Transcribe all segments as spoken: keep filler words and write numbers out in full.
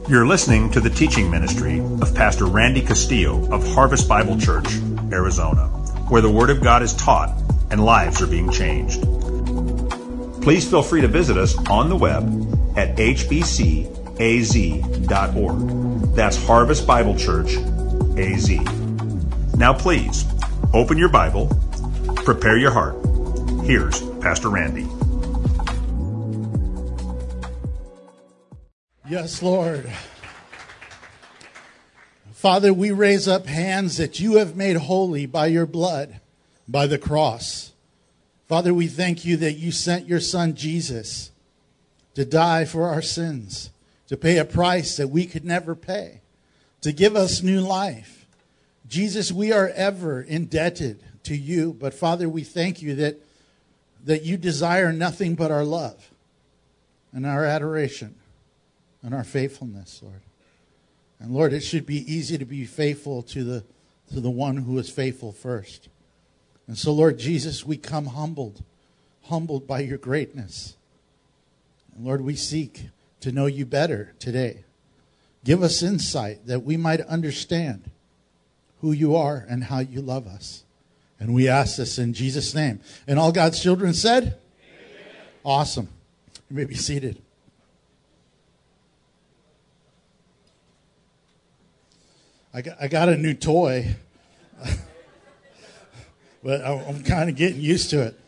You're listening to the teaching ministry of Pastor Randy Castillo of Harvest Bible Church, Arizona, where the Word of God is taught and lives are being changed. Please feel free to visit us on the web at h b c a z dot org. That's Harvest Bible Church, A Z. Now please, open your Bible, prepare your heart. Here's Pastor Randy. Yes, Lord. Father, we raise up hands that you have made holy by your blood, by the cross. Father, we thank you that you sent your son Jesus to die for our sins, to pay a price that we could never pay, to give us new life. Jesus, we are ever indebted to you, but Father, we thank you that, that you desire nothing but our love and our adoration and our faithfulness, Lord. And Lord, it should be easy to be faithful to the, to the one who is faithful first. And so, Lord Jesus, we come humbled, humbled by your greatness. And Lord, we seek to know you better today. Give us insight that we might understand who you are and how you love us. And we ask this in Jesus' name. And all God's children said? Amen. Awesome. You may be seated. I got, I got a new toy, but I'm kind of getting used to it.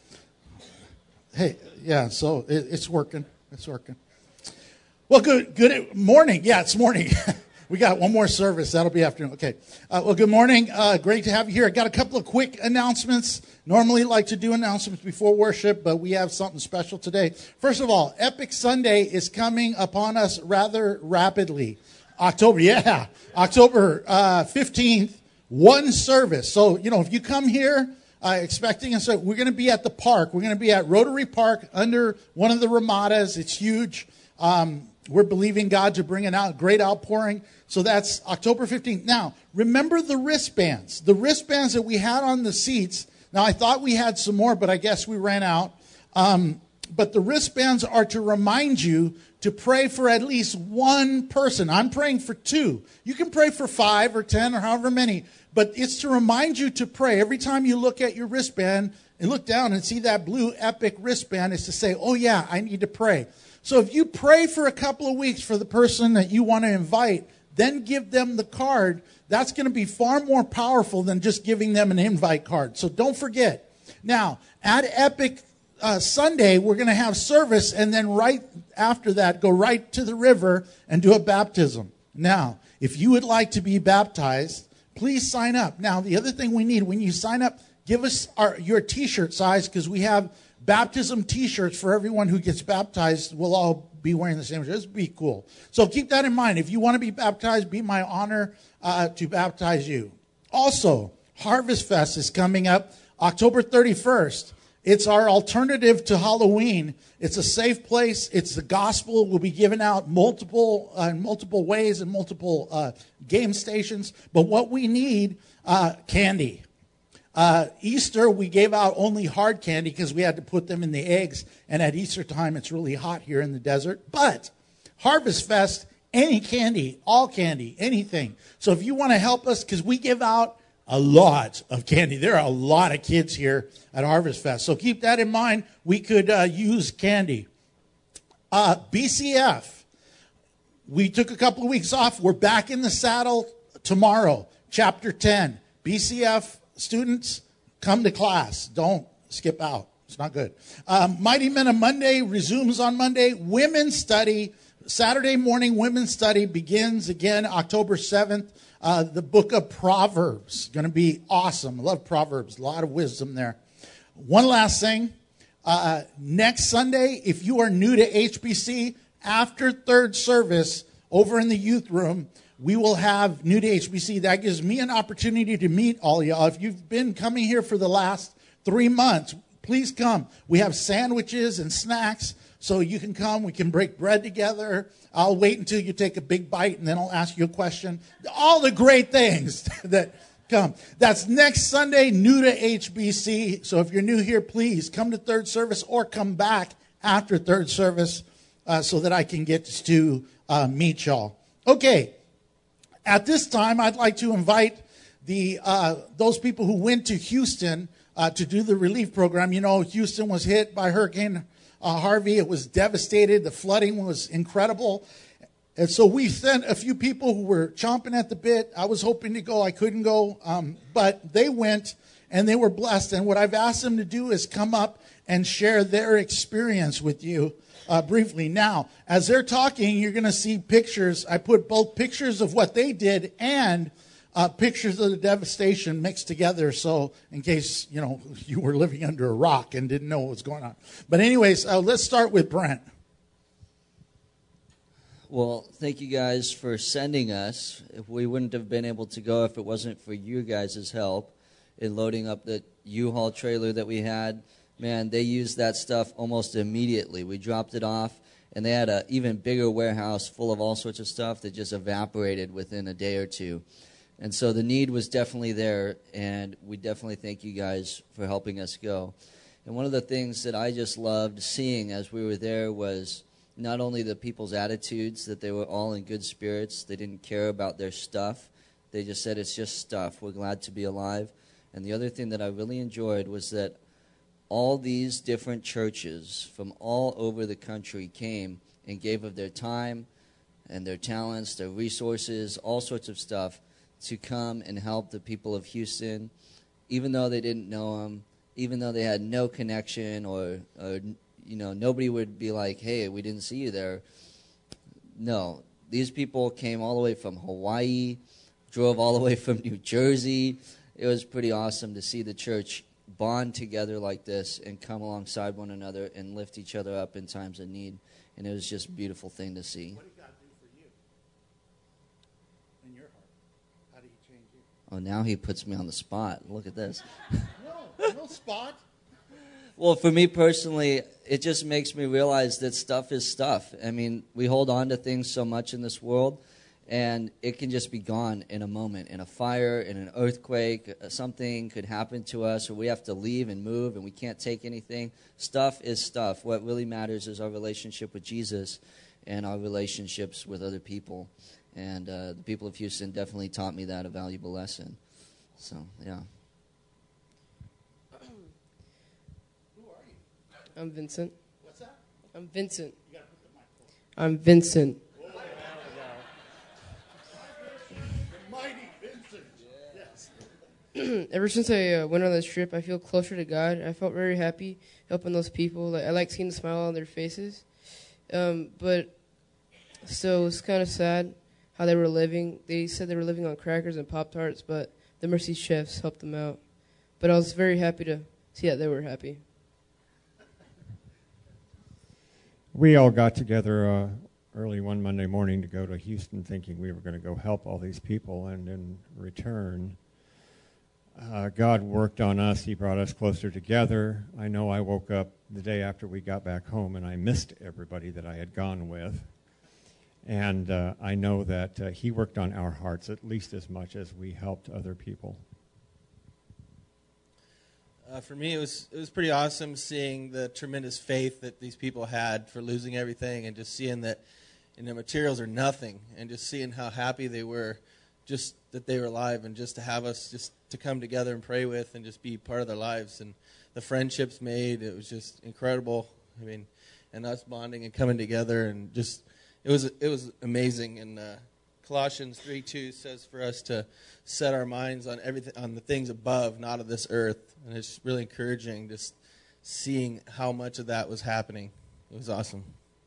Hey, yeah, so it, it's working. It's working. Well, good good morning. Yeah, it's morning. We got one more service. That'll be afternoon. Okay. Uh, well, good morning. Uh, great to have you here. I got a couple of quick announcements. Normally like to do announcements before worship, but we have something special today. First of all, Epic Sunday is coming upon us rather rapidly. October, yeah, October uh, fifteenth, one service. So, you know, if you come here uh, expecting us, so we're going to be at the park. We're going to be at Rotary Park under one of the Ramadas. It's huge. Um, we're believing God to bring an out great outpouring. So that's October fifteenth. Now, remember the wristbands. The wristbands that we had on the seats. Now, I thought we had some more, but I guess we ran out. Um, but the wristbands are to remind you to pray for at least one person. I'm praying for two. You can pray for five or ten or however many, but it's to remind you to pray. Every time you look at your wristband and look down and see that blue Epic wristband, is to say, oh yeah, I need to pray. So if you pray for a couple of weeks for the person that you want to invite, then give them the card. That's going to be far more powerful than just giving them an invite card. So don't forget. Now, at Epic Uh, Sunday, we're going to have service, and then right after that, go right to the river and do a baptism. Now, if you would like to be baptized, please sign up. Now, the other thing we need, when you sign up, give us our, your T-shirt size, because we have baptism T-shirts for everyone who gets baptized. We'll all be wearing the same shirt. This would be cool. So keep that in mind. If you want to be baptized, be my honor uh, to baptize you. Also, Harvest Fest is coming up October thirty-first. It's our alternative to Halloween. It's a safe place. It's the gospel. We'll be giving out multiple, uh, in multiple ways and multiple uh, game stations. But what we need, uh, candy. Uh, Easter, we gave out only hard candy because we had to put them in the eggs. And at Easter time, it's really hot here in the desert. But Harvest Fest, any candy, all candy, anything. So if you want to help us, because we give out a lot of candy. There are a lot of kids here at Harvest Fest. So keep that in mind. We could uh, use candy. Uh, B C F. We took a couple of weeks off. We're back in the saddle tomorrow. Chapter ten. B C F students, come to class. Don't skip out. It's not good. Um, Mighty Men of Monday resumes on Monday. Women's study. Saturday morning women's study begins again October seventh. Uh, the book of Proverbs, going to be awesome. I love Proverbs, a lot of wisdom there. One last thing, uh, next Sunday, if you are new to H B C, after third service over in the youth room, we will have new to H B C. That gives me an opportunity to meet all y'all. If you've been coming here for the last three months, please come. We have sandwiches and snacks, so you can come. We can break bread together. I'll wait until you take a big bite, and then I'll ask you a question. All the great things that come. That's next Sunday, new to H B C. So if you're new here, please come to third service or come back after third service uh, so that I can get to uh, meet y'all. Okay, at this time, I'd like to invite the uh, those people who went to Houston uh, to do the relief program. You know, Houston was hit by Hurricane uh, Harvey. It was devastated. The flooding was incredible. And so we sent a few people who were chomping at the bit. I was hoping to go. I couldn't go. Um, but they went, and they were blessed. And what I've asked them to do is come up and share their experience with you uh, briefly. Now, as they're talking, you're going to see pictures. I put both pictures of what they did and uh, pictures of the devastation mixed together. So in case, you know, you were living under a rock and didn't know what was going on. But anyways, uh, let's start with Brent. Well, thank you guys for sending us. If we wouldn't have been able to go if it wasn't for you guys' help in loading up the U-Haul trailer that we had. Man, they used that stuff almost immediately. We dropped it off, and they had an even bigger warehouse full of all sorts of stuff that just evaporated within a day or two. And so the need was definitely there, and we definitely thank you guys for helping us go. And one of the things that I just loved seeing as we were there was not only the people's attitudes, that they were all in good spirits. They didn't care about their stuff. They just said, it's just stuff. We're glad to be alive. And the other thing that I really enjoyed was that all these different churches from all over the country came and gave of their time and their talents, their resources, all sorts of stuff to come and help the people of Houston, even though they didn't know them, even though they had no connection or, or you know, nobody would be like, hey, we didn't see you there. No, these people came all the way from Hawaii, drove all the way from New Jersey. It was pretty awesome to see the church bond together like this and come alongside one another and lift each other up in times of need. And it was just a beautiful thing to see. What did God do for you in your heart? How did he change you? Oh, now he puts me on the spot. Look at this. No, no spot. Well, for me personally, it just makes me realize that stuff is stuff. I mean, we hold on to things so much in this world, and it can just be gone in a moment. In a fire, in an earthquake, something could happen to us, or we have to leave and move, and we can't take anything. Stuff is stuff. What really matters is our relationship with Jesus and our relationships with other people. And uh, the people of Houston definitely taught me that, a valuable lesson. So, yeah. I'm Vincent. What's that? I'm Vincent. You gotta put the mic close. I'm Vincent. Mighty Vincent. Yes. Ever since I uh, went on this trip, I feel closer to God. I felt very happy helping those people. Like I like seeing the smile on their faces. Um, but still, it's kind of sad how they were living. They said they were living on crackers and Pop-Tarts, but the Mercy Chefs helped them out. But I was very happy to see that they were happy. We all got together uh, early one Monday morning to go to Houston thinking we were going to go help all these people, and in return, uh, God worked on us. He brought us closer together. I know I woke up the day after we got back home, and I missed everybody that I had gone with. And uh, I know that uh, he worked on our hearts at least as much as we helped other people. Uh, for me, it was it was pretty awesome seeing the tremendous faith that these people had for losing everything, and just seeing that, you know, materials are nothing, and just seeing how happy they were, just that they were alive, and just to have us just to come together and pray with, and just be part of their lives, and the friendships made. It was just incredible. I mean, and us bonding and coming together, and just it was it was amazing. And uh, Colossians three two says for us to set our minds on everything, on the things above, not of this earth. And it's really encouraging just seeing how much of that was happening. It was awesome.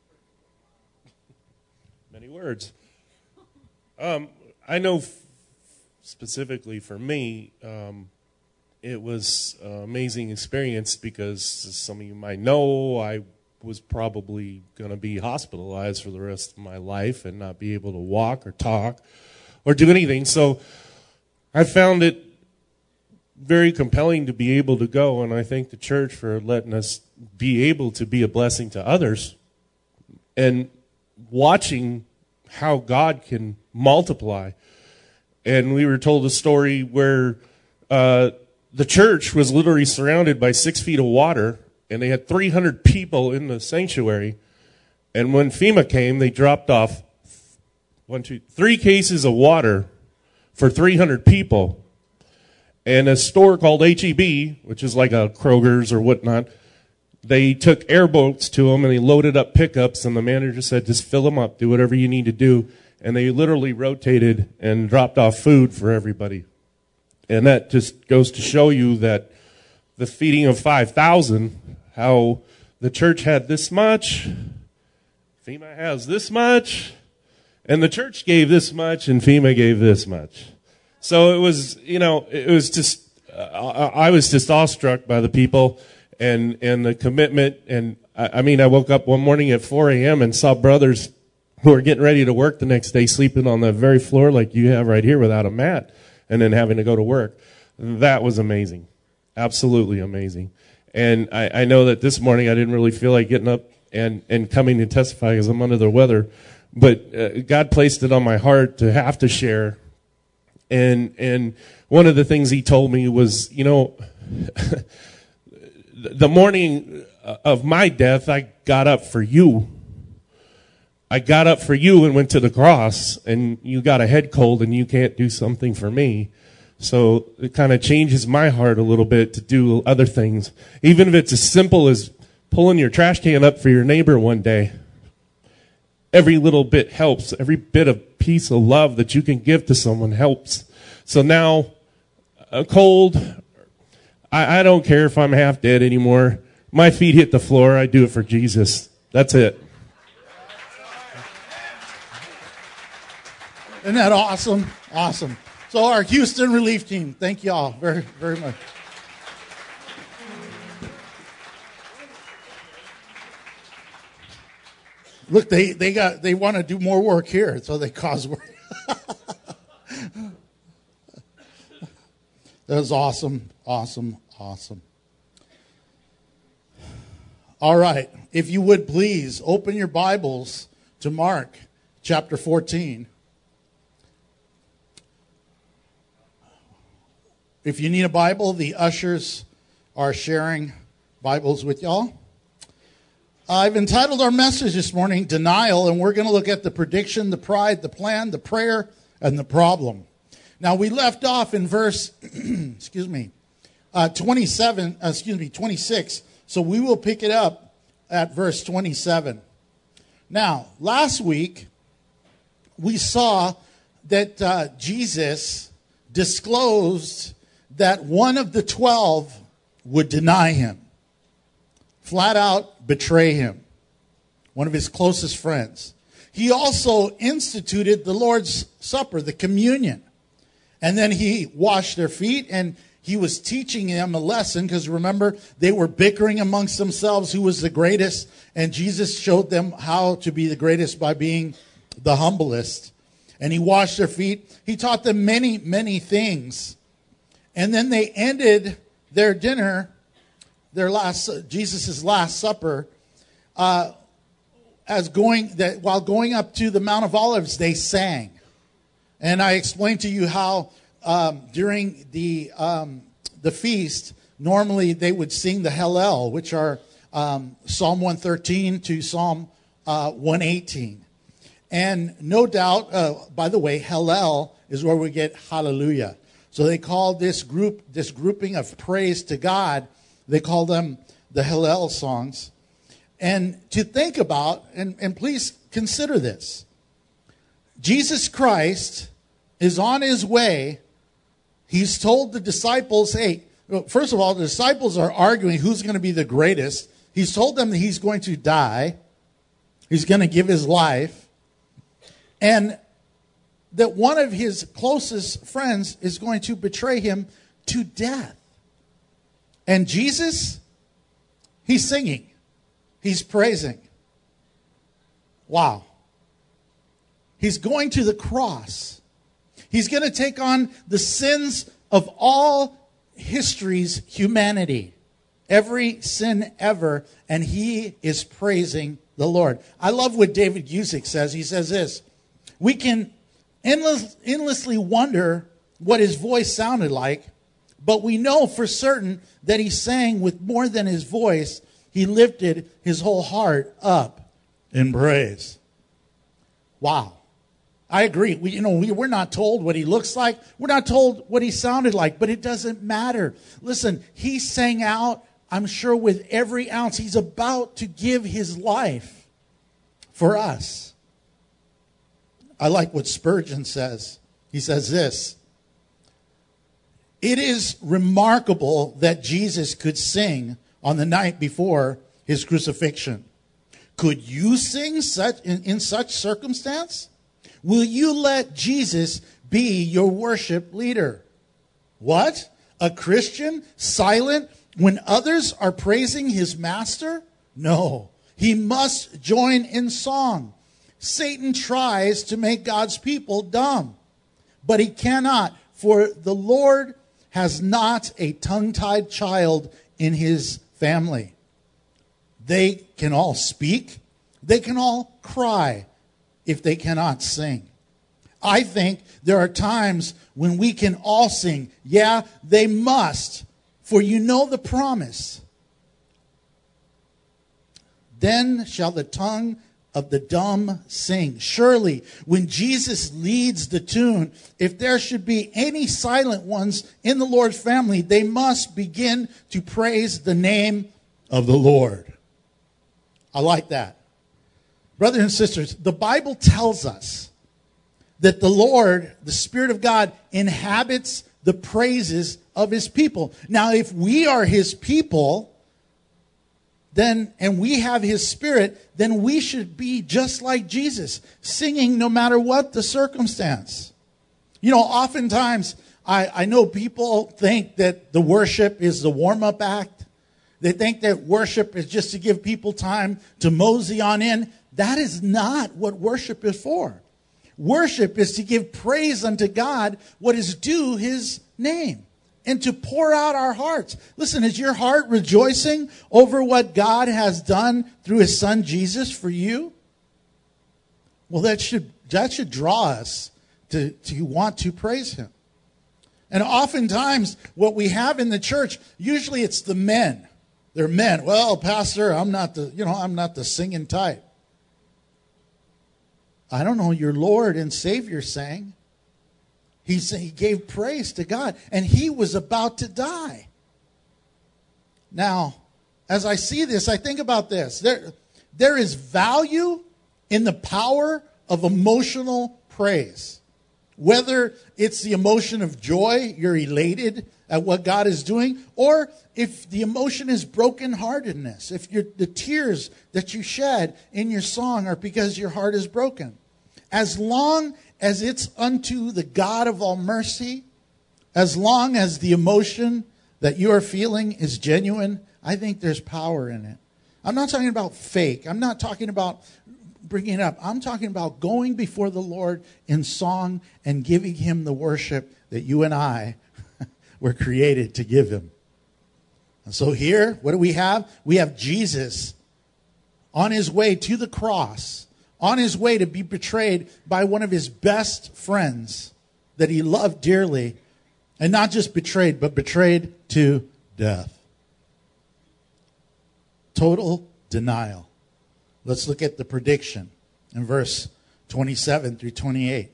Many words. Um, I know f- specifically for me, um, it was an amazing experience because, as some of you might know, I was probably going to be hospitalized for the rest of my life and not be able to walk or talk or do anything. So I found it very compelling to be able to go, and I thank the church for letting us be able to be a blessing to others and watching how God can multiply. And we were told a story where uh, the church was literally surrounded by six feet of water, and they had three hundred people in the sanctuary. And when FEMA came, they dropped off one, two, three cases of water for three hundred people. And a store called H E B, which is like a Kroger's or whatnot, they took airboats to them and they loaded up pickups, and the manager said, just fill them up, do whatever you need to do. And they literally rotated and dropped off food for everybody. And that just goes to show you that the feeding of five thousand, how the church had this much, FEMA has this much, and the church gave this much, and FEMA gave this much. So it was, you know, it was just, uh, I was just awestruck by the people and, and the commitment. And I, I mean, I woke up one morning at four a.m. and saw brothers who were getting ready to work the next day sleeping on the very floor like you have right here without a mat, and then having to go to work. That was amazing. Absolutely amazing. And I, I know that this morning I didn't really feel like getting up and, and coming to testify because I'm under the weather. But uh, God placed it on my heart to have to share. And and one of the things he told me was, you know, the morning of my death, I got up for you. I got up for you and went to the cross, and you got a head cold and you can't do something for me. So it kind of changes my heart a little bit to do other things. Even if it's as simple as pulling your trash can up for your neighbor one day. Every little bit helps. Every bit of piece of love that you can give to someone helps. So now, a cold, I, I don't care if I'm half dead anymore. My feet hit the floor. I do it for Jesus. That's it. Isn't that awesome? Awesome. So our Houston relief team, thank you all very, very much. Look, they, they got they want to do more work here, so they cause work. That was awesome, awesome, awesome. All right, if you would please open your Bibles to Mark chapter fourteen. If you need a Bible, the ushers are sharing Bibles with y'all. I've entitled our message this morning, Denial, and we're going to look at the prediction, the pride, the plan, the prayer, and the problem. Now, we left off in verse, excuse me, uh, twenty-seven, uh, excuse me, twenty-six, so we will pick it up at verse twenty-seven. Now, last week, we saw that uh, Jesus disclosed that one of the twelve would deny him, flat out betray him, one of his closest friends. He also instituted the Lord's Supper, the communion. And then he washed their feet, and he was teaching them a lesson, because remember, they were bickering amongst themselves who was the greatest, and Jesus showed them how to be the greatest by being the humblest. And he washed their feet. He taught them many, many things. And then they ended their dinner, their last, Jesus' last supper, uh, as going that while going up to the Mount of Olives, they sang. And I explained to you how um, during the um, the feast, normally they would sing the Hallel, which are um, Psalm one thirteen to Psalm uh, one eighteen. And no doubt, uh, by the way, Hallel is where we get hallelujah. So they called this group, this grouping of praise to God, they call them the Hallel songs. And to think about, and, and please consider this, Jesus Christ is on his way. He's told the disciples, hey, first of all, the disciples are arguing who's going to be the greatest. He's told them that he's going to die. He's going to give his life. And that one of his closest friends is going to betray him to death. And Jesus, he's singing. He's praising. Wow. He's going to the cross. He's going to take on the sins of all history's humanity. Every sin ever. And he is praising the Lord. I love what David Gusick says. He says this: we can endless, endlessly wonder what his voice sounded like, but we know for certain that he sang with more than his voice. He lifted his whole heart up in praise. Wow. I agree. We, you know, we, we're not told what he looks like. We're not told what he sounded like, but it doesn't matter. Listen, he sang out, I'm sure with every ounce. He's about to give his life for us. I like what Spurgeon says. He says this: it is remarkable that Jesus could sing on the night before his crucifixion. Could you sing such in, in such circumstance? Will you let Jesus be your worship leader? What? A Christian silent when others are praising his master? No, he must join in song. Satan tries to make God's people dumb, but he cannot, for the Lord has not a tongue-tied child in his family. They can all speak. They can all cry if they cannot sing. I think there are times when we can all sing. Yeah, they must, for you know the promise. Then shall the tongue of the dumb sing. Surely, when Jesus leads the tune, if there should be any silent ones in the Lord's family, they must begin to praise the name of the Lord. I like that. Brothers and sisters, the Bible tells us that the Lord, the Spirit of God, inhabits the praises of his people. Now, if we are his people, then, and we have his Spirit, then we should be just like Jesus, singing no matter what the circumstance. You know, oftentimes, I, I know people think that the worship is the warm-up act. They think that worship is just to give people time to mosey on in. That is not what worship is for. Worship is to give praise unto God, what is due his name, and to pour out our hearts. Listen, is your heart rejoicing over what God has done through his son Jesus for you? Well, that should that should draw us to, to want to praise him. And oftentimes, what we have in the church, usually it's the men. They're men. Well, Pastor, I'm not the, you know, I'm not the singing type. I don't know, your Lord and Savior sang. He, he gave praise to God, and he was about to die. Now, as I see this, I think about this. There, there is value in the power of emotional praise. Whether it's the emotion of joy, you're elated at what God is doing, or if the emotion is brokenheartedness, if you're, the tears that you shed in your song are because your heart is broken. As long as it's unto the God of all mercy, as long as the emotion that you are feeling is genuine, I think there's power in it. I'm not talking about fake. I'm not talking about bringing it up. I'm talking about going before the Lord in song and giving him the worship that you and I were created to give him. And so here, what do we have? We have Jesus on his way to the cross, on his way to be betrayed by one of his best friends that he loved dearly, and not just betrayed, but betrayed to death. Total denial. Let's look at the prediction in verse twenty-seven through twenty-eight.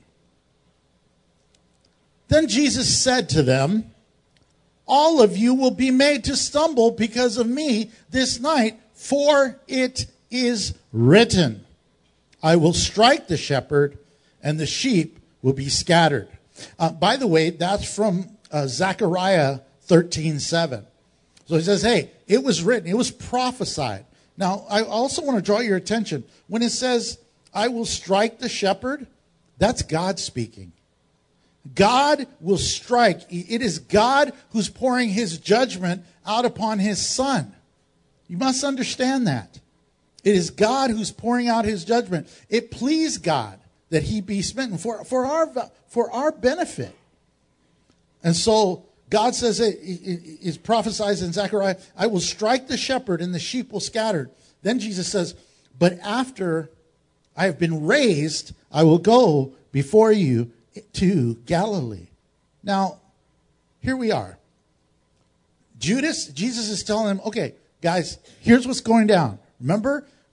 Then Jesus said to them, all of you will be made to stumble because of me this night, for it is written, I will strike the shepherd, and the sheep will be scattered. Uh, by the way, that's from uh, Zechariah thirteen seven. So he says, hey, it was written, it was prophesied. Now, I also want to draw your attention. When it says, I will strike the shepherd, that's God speaking. God will strike. It is God who's pouring his judgment out upon his son. You must understand that. It is God who's pouring out his judgment. It pleased God that he be smitten for, for, our, for our benefit. And so God says, it is prophesied in Zechariah, I will strike the shepherd and the sheep will scatter. Then Jesus says, but after I have been raised, I will go before you to Galilee. Now, here we are. Judas, Jesus is telling them, okay, guys, here's what's going down. Remember,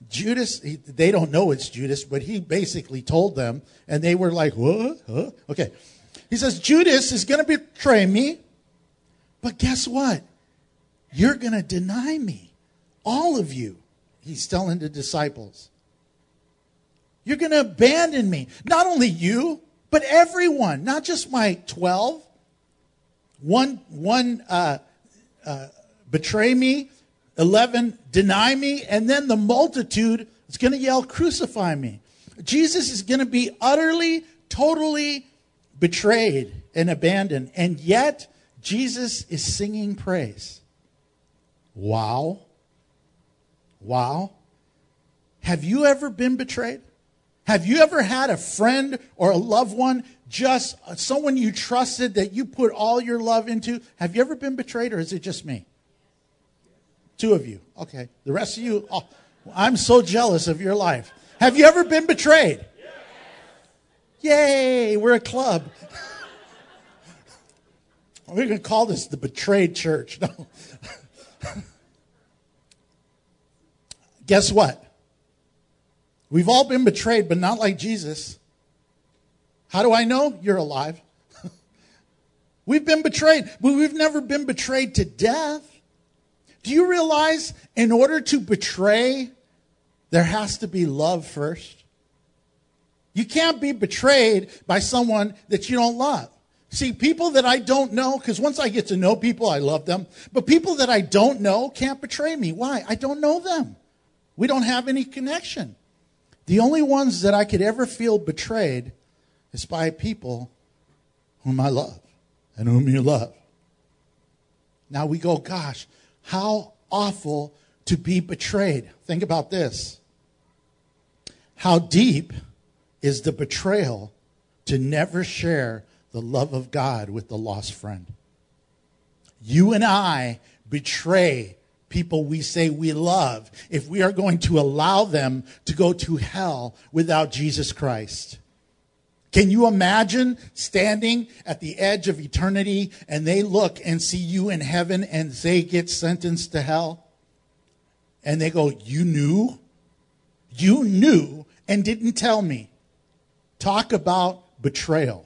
Judas, he, they don't know it's Judas, but he basically told them, and they were like, what? Huh? Okay. He says, Judas is going to betray me, but guess what? You're going to deny me. All of you, he's telling the disciples. You're going to abandon me. Not only you, but everyone, not just my twelve. One, one uh, uh, betray me, eleven deny me, and then the multitude is going to yell, crucify me. Jesus is going to be utterly, totally betrayed and abandoned, and yet Jesus is singing praise. Wow. Wow. Have you ever been betrayed? Have you ever had a friend or a loved one, just someone you trusted that you put all your love into? Have you ever been betrayed, or is it just me? Two of you. Okay. The rest of you, oh, I'm so jealous of your life. Have you ever been betrayed? Yay, we're a club. We're going to call this the betrayed church. No. Guess what? We've all been betrayed, but not like Jesus. How do I know? You're alive. We've been betrayed, but we've never been betrayed to death. Do you realize in order to betray, there has to be love first? You can't be betrayed by someone that you don't love. See, people that I don't know, because once I get to know people, I love them. But people that I don't know can't betray me. Why? I don't know them. We don't have any connection. The only ones that I could ever feel betrayed is by people whom I love and whom you love. Now we go, gosh, how awful to be betrayed. Think about this. How deep is the betrayal to never share the love of God with the lost friend? You and I betray people we say we love if we are going to allow them to go to hell without Jesus Christ. Can you imagine standing at the edge of eternity and they look and see you in heaven and they get sentenced to hell? And they go, you knew? You knew and didn't tell me. Talk about betrayal.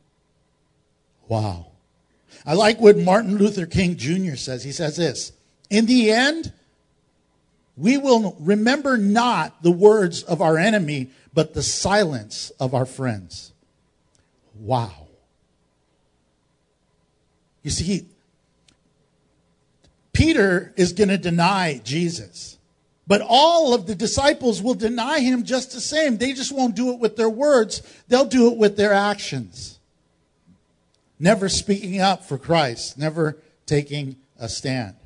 Wow. I like what Martin Luther King Junior says. He says this, in the end, we will remember not the words of our enemy, but the silence of our friends. Wow. You see, Peter is going to deny Jesus. But all of the disciples will deny him just the same. They just won't do it with their words. They'll do it with their actions. Never speaking up for Christ. Never taking a stand.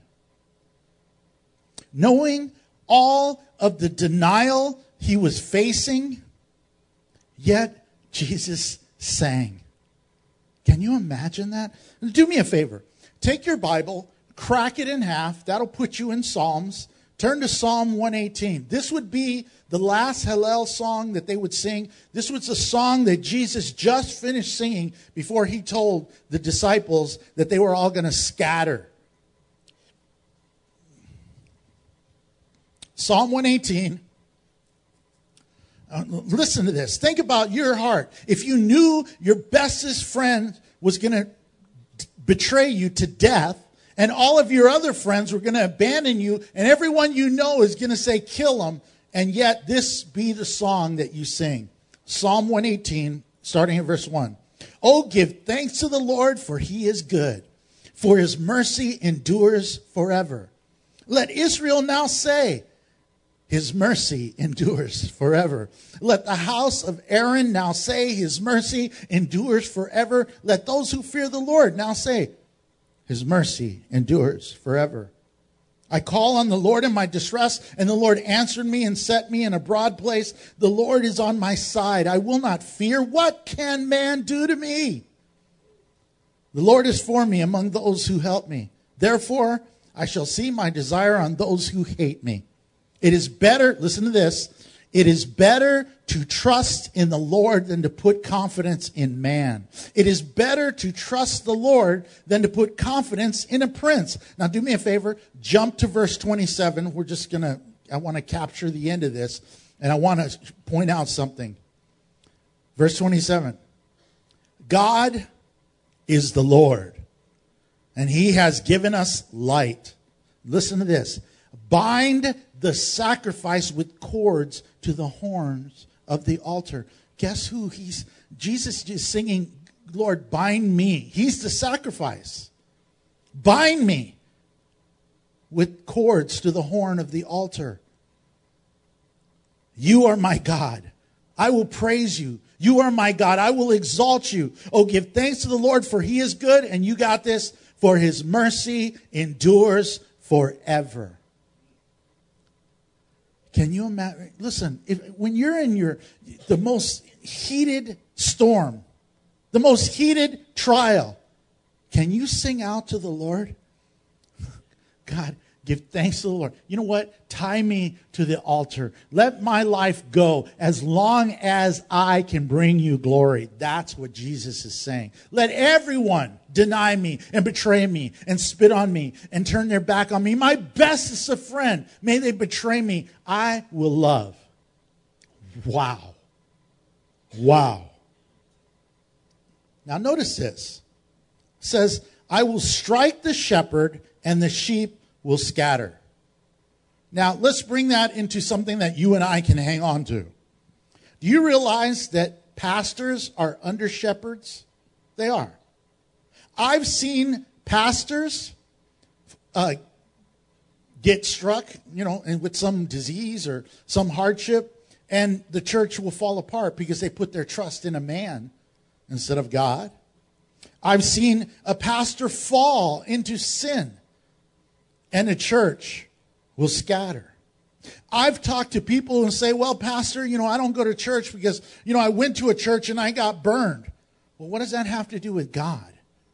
Knowing all of the denial he was facing, yet Jesus sang. Can you imagine that? Do me a favor. Take your Bible, crack it in half. That'll put you in Psalms. Turn to Psalm one eighteen. This would be the last Hallel song that they would sing. This was a song that Jesus just finished singing before he told the disciples that they were all going to scatter. Psalm one eighteen. Uh, listen to this. Think about your heart. If you knew your bestest friend was going to betray you to death, and all of your other friends were going to abandon you, and everyone you know is going to say, kill them, and yet this be the song that you sing. Psalm one eighteen, starting at verse one. Oh, give thanks to the Lord, for he is good, for his mercy endures forever. Let Israel now say, his mercy endures forever. Let the house of Aaron now say, his mercy endures forever. Let those who fear the Lord now say, his mercy endures forever. I call on the Lord in my distress, and the Lord answered me and set me in a broad place. The Lord is on my side. I will not fear. What can man do to me? The Lord is for me among those who help me. Therefore, I shall see my desire on those who hate me. It is better, listen to this, it is better to trust in the Lord than to put confidence in man. It is better to trust the Lord than to put confidence in a prince. Now do me a favor, jump to verse twenty-seven. We're just going to I want to capture the end of this, and I want to point out something. Verse twenty-seven. God is the Lord, and he has given us light. Listen to this. Bind the sacrifice with cords to the horns of the altar. Guess who he's, Jesus is singing, Lord, bind me. He's the sacrifice. Bind me with cords to the horn of the altar. You are my God. I will praise you. You are my God. I will exalt you. Oh, give thanks to the Lord, for he is good. And you got this. For his mercy endures forever. Can you imagine? Listen, if, when you're in your the most heated storm, the most heated trial, can you sing out to the Lord? God, give thanks to the Lord. You know what? Tie me to the altar. Let my life go as long as I can bring you glory. That's what Jesus is saying. Let everyone deny me and betray me and spit on me and turn their back on me. My bestest of friend, may they betray me. I will love. Wow. Wow. Now notice this. It says, I will strike the shepherd and the sheep will scatter. Now, let's bring that into something that you and I can hang on to. Do you realize that pastors are under shepherds? They are. I've seen pastors uh, get struck, you know, with some disease or some hardship, and the church will fall apart because they put their trust in a man instead of God. I've seen a pastor fall into sin, and a church will scatter. I've talked to people who say, well, pastor, you know, I don't go to church because, you know, I went to a church and I got burned. Well, what does that have to do with God?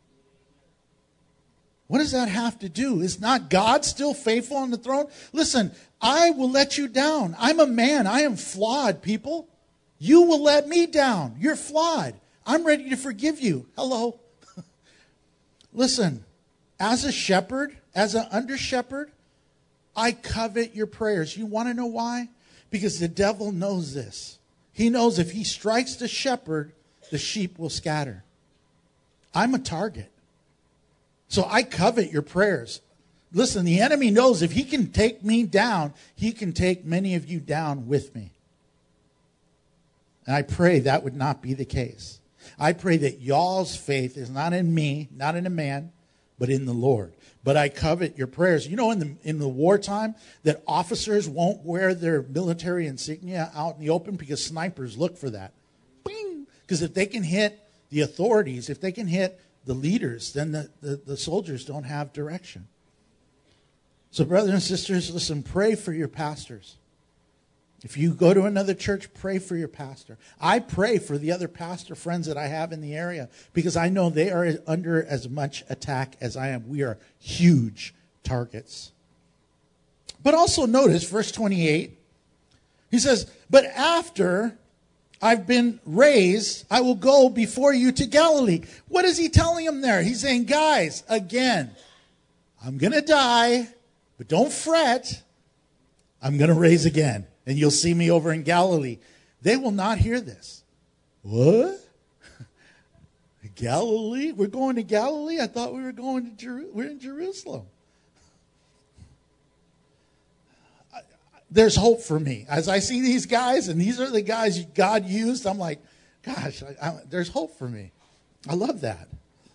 What does that have to do? Is not God still faithful on the throne? Listen, I will let you down. I'm a man. I am flawed, people. You will let me down. You're flawed. I'm ready to forgive you. Hello. Listen, as a shepherd, as an under shepherd, I covet your prayers. You want to know why? Because the devil knows this. He knows if he strikes the shepherd, the sheep will scatter. I'm a target. So I covet your prayers. Listen, the enemy knows if he can take me down, he can take many of you down with me. And I pray that would not be the case. I pray that y'all's faith is not in me, not in a man, but in the Lord. But I covet your prayers. You know, in the in the wartime, that officers won't wear their military insignia out in the open because snipers look for that. Bing! Because if they can hit the authorities, if they can hit the leaders, then the, the, the soldiers don't have direction. So brothers and sisters, listen, pray for your pastors. If you go to another church, pray for your pastor. I pray for the other pastor friends that I have in the area because I know they are under as much attack as I am. We are huge targets. But also notice verse twenty-eight. He says, but after I've been raised, I will go before you to Galilee. What is he telling them there? He's saying, guys, again, I'm going to die, but don't fret. I'm going to raise again. And you'll see me over in Galilee. They will not hear this. What? Galilee? We're going to Galilee? I thought we were going to Jeru- we're in Jerusalem. I, I, there's hope for me. As I see these guys, and these are the guys God used, I'm like, gosh, I, I, there's hope for me. I love that.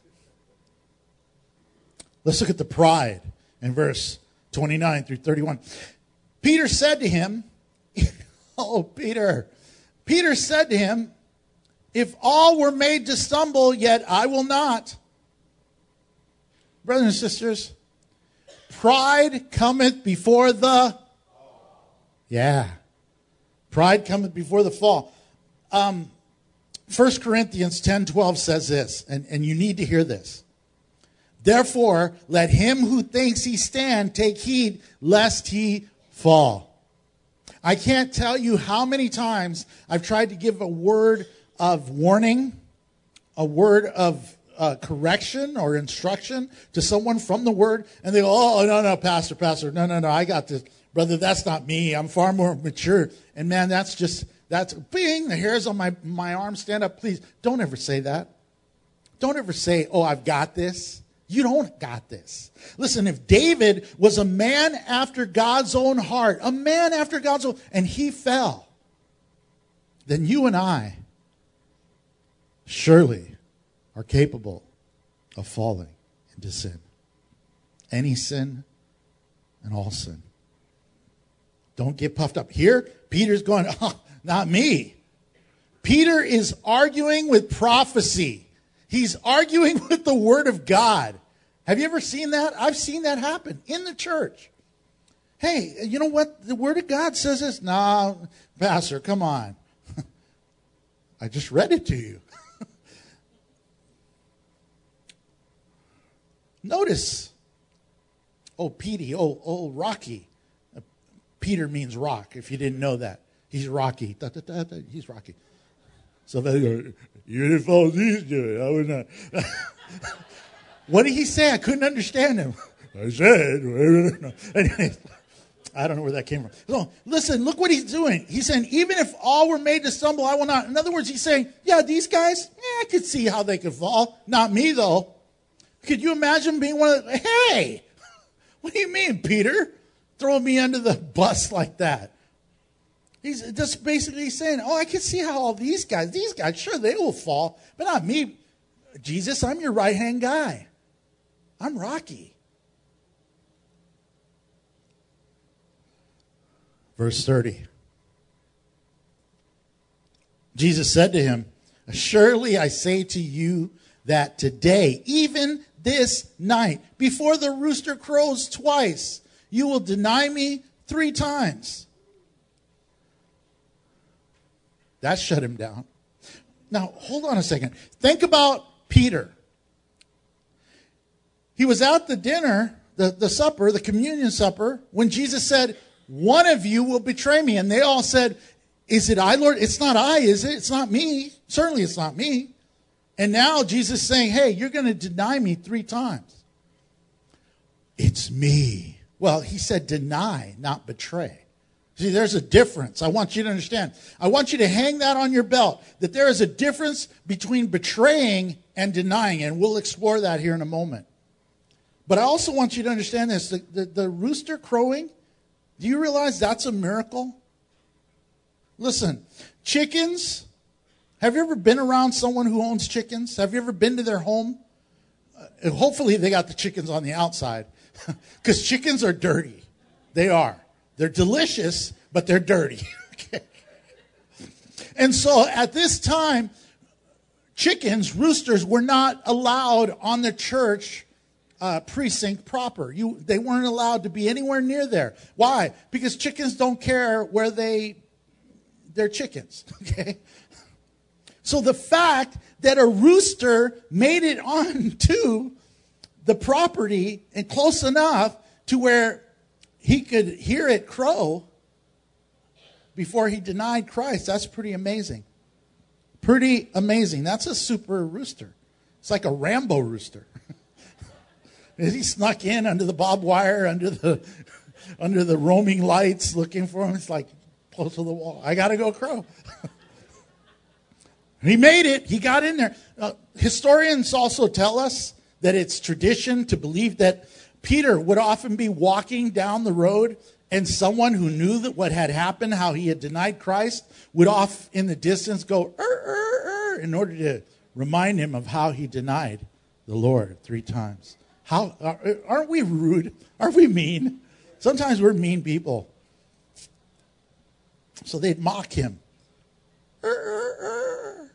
Let's look at the pride in verse twenty-nine through thirty-one. Peter said to him, oh, Peter. Peter said to him, if all were made to stumble, yet I will not. Brothers and sisters, pride cometh before the... Yeah. Pride cometh before the fall. Um, First Corinthians ten twelve says this, and, and you need to hear this. Therefore, let him who thinks he stand take heed, lest he fall. I can't tell you how many times I've tried to give a word of warning, a word of uh, correction or instruction to someone from the word, and they go, oh, no, no, pastor, pastor, no, no, no, I got this. brother, that's not me. I'm far more mature. And man, that's just, that's, bing, the hairs on my, my arm stand up. Please, don't ever say that. Don't ever say, oh, I've got this. You don't got this. Listen, if David was a man after God's own heart, a man after God's own, and he fell, then you and I surely are capable of falling into sin. Any sin and all sin. Don't get puffed up. Here, Peter's going, oh, not me. Peter is arguing with prophecy. He's arguing with the Word of God. Have you ever seen that? I've seen that happen in the church. Hey, you know what? The Word of God says this. Nah, Pastor, come on. I just read it to you. Notice. Oh, Petey. Oh, oh, Rocky. Uh, Peter means rock, if you didn't know that. He's Rocky. Da, da, da, da, he's Rocky. So they go, even if all these do it, I would not. What did he say? I couldn't understand him. I said, anyway, I don't know where that came from. So, listen, look what he's doing. He's saying, even if all were made to stumble, I will not. In other words, he's saying, yeah, these guys, yeah, I could see how they could fall. Not me, though. Could you imagine being one of the, hey, what do you mean, Peter? Throwing me under the bus like that. He's just basically saying, oh, I can see how all these guys, these guys, sure, they will fall, but not me. Jesus, I'm your right-hand guy. I'm Rocky. Verse thirty. Jesus said to him, surely I say to you that today, even this night, before the rooster crows twice, you will deny me three times. That shut him down. Now, hold on a second. Think about Peter. He was at the dinner, the, the supper, the communion supper, when Jesus said, one of you will betray me. And they all said, is it I, Lord? It's not I, is it? It's not me. Certainly it's not me. And now Jesus is saying, hey, you're going to deny me three times. It's me. Well, he said deny, not betray. See, there's a difference. I want you to understand. I want you to hang that on your belt, that there is a difference between betraying and denying, and we'll explore that here in a moment. But I also want you to understand this. The, the, the rooster crowing, do you realize that's a miracle? Listen, chickens, have you ever been around someone who owns chickens? Have you ever been to their home? Uh, hopefully they got the chickens on the outside, because chickens are dirty. They are. They're delicious, but they're dirty. Okay. And so at this time, chickens, roosters, were not allowed on the church uh, precinct proper. You, they weren't allowed to be anywhere near there. Why? Because chickens don't care where they, they're chickens. Okay. So the fact that a rooster made it onto the property and close enough to where he could hear it crow before he denied Christ, that's pretty amazing. Pretty amazing. That's a super rooster. It's like a Rambo rooster. He snuck in under the barbed wire, under the under the roaming lights, looking for him. It's like close to the wall. I got to go crow. He made it. He got in there. Uh, historians also tell us that it's tradition to believe that Peter would often be walking down the road, and someone who knew that what had happened, how he had denied Christ, would off in the distance go, er, er, er, in order to remind him of how he denied the Lord three times. How aren't we rude? Aren't we mean? Sometimes we're mean people. So they'd mock him. Er, er, er.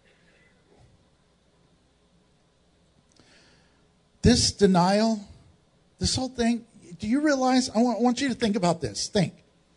This denial, this whole thing, do you realize? I want, I want you to think about this. Think.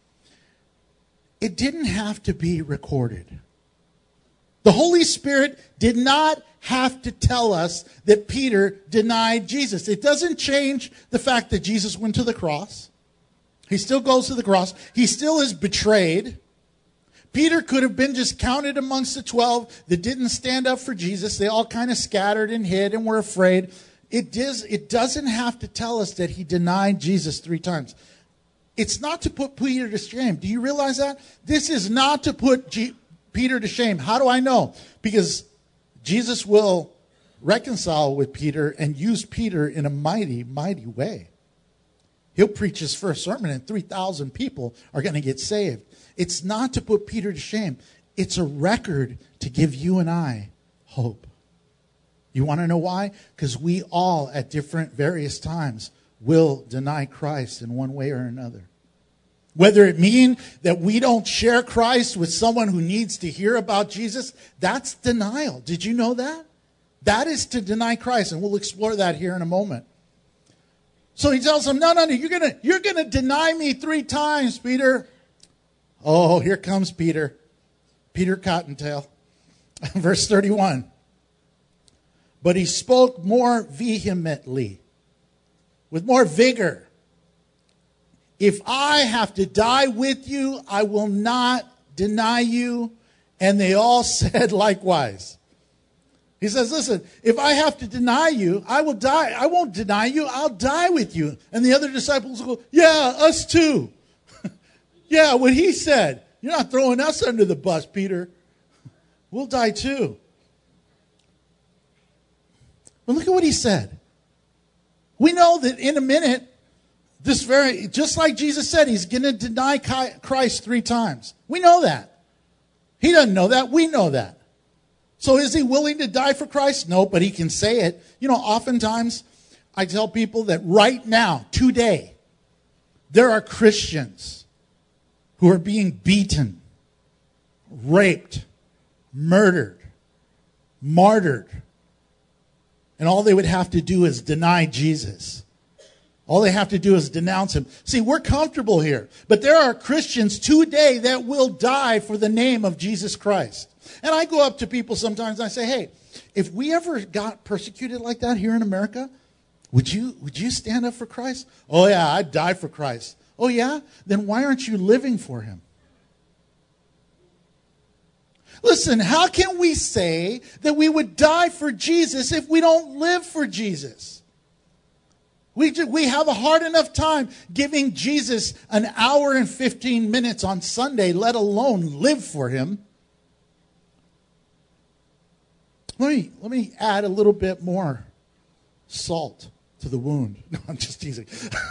It didn't have to be recorded. The Holy Spirit did not have to tell us that Peter denied Jesus. It doesn't change the fact that Jesus went to the cross. He still goes to the cross. He still is betrayed. Peter could have been just counted amongst the twelve that didn't stand up for Jesus. They all kind of scattered and hid and were afraid. It does, it doesn't have to tell us that he denied Jesus three times. It's not to put Peter to shame. Do you realize that? This is not to put G- Peter to shame. How do I know? Because Jesus will reconcile with Peter and use Peter in a mighty, mighty way. He'll preach his first sermon and three thousand people are going to get saved. It's not to put Peter to shame. It's a record to give you and I hope. You want to know why? Because we all at different various times will deny Christ in one way or another. Whether it mean that we don't share Christ with someone who needs to hear about Jesus, that's denial. Did you know that? That is to deny Christ, and we'll explore that here in a moment. So he tells them, no, no, no, you're going to you're gonna deny me three times, Peter. Oh, here comes Peter. Peter Cottontail. Verse thirty-one. But he spoke more vehemently, with more vigor. If I have to die with you, I will not deny you. And they all said likewise. He says, listen, if I have to deny you, I will die. I won't deny you. I'll die with you. And the other disciples will go, yeah, us too. Yeah, what he said. You're not throwing us under the bus, Peter. We'll die too. But look at what he said. We know that in a minute, this very, just like Jesus said, he's going to deny Christ three times. We know that. He doesn't know that. We know that. So is he willing to die for Christ? No, but he can say it. You know, oftentimes I tell people that right now, today, there are Christians who are being beaten, raped, murdered, martyred. And all they would have to do is deny Jesus. All they have to do is denounce him. See, we're comfortable here. But there are Christians today that will die for the name of Jesus Christ. And I go up to people sometimes and I say, hey, if we ever got persecuted like that here in America, would you would you stand up for Christ? Oh, yeah, I'd die for Christ. Oh, yeah? Then why aren't you living for him? Listen, how can we say that we would die for Jesus if we don't live for Jesus? We, do, we have a hard enough time giving Jesus an hour and fifteen minutes on Sunday, let alone live for him. Let me, let me add a little bit more salt to the wound. No, I'm just teasing.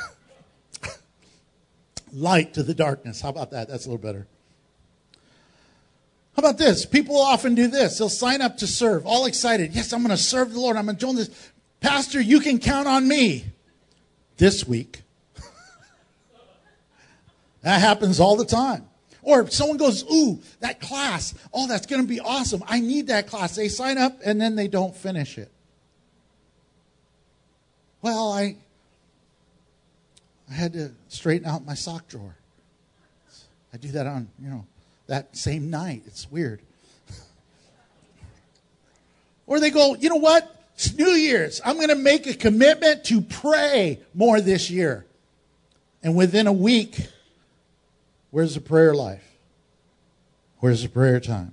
Light to the darkness. How about that? That's a little better. How about this? People often do this. They'll sign up to serve, all excited. Yes, I'm going to serve the Lord. I'm going to join this. Pastor, you can count on me. This week. That happens all the time. Or if someone goes, ooh, that class, oh, that's going to be awesome. I need that class. They sign up and then they don't finish it. Well, I, I had to straighten out my sock drawer. I do that on, you know, that same night. It's weird. Or they go, you know what? It's New Year's. I'm going to make a commitment to pray more this year. And within a week, where's the prayer life? Where's the prayer time?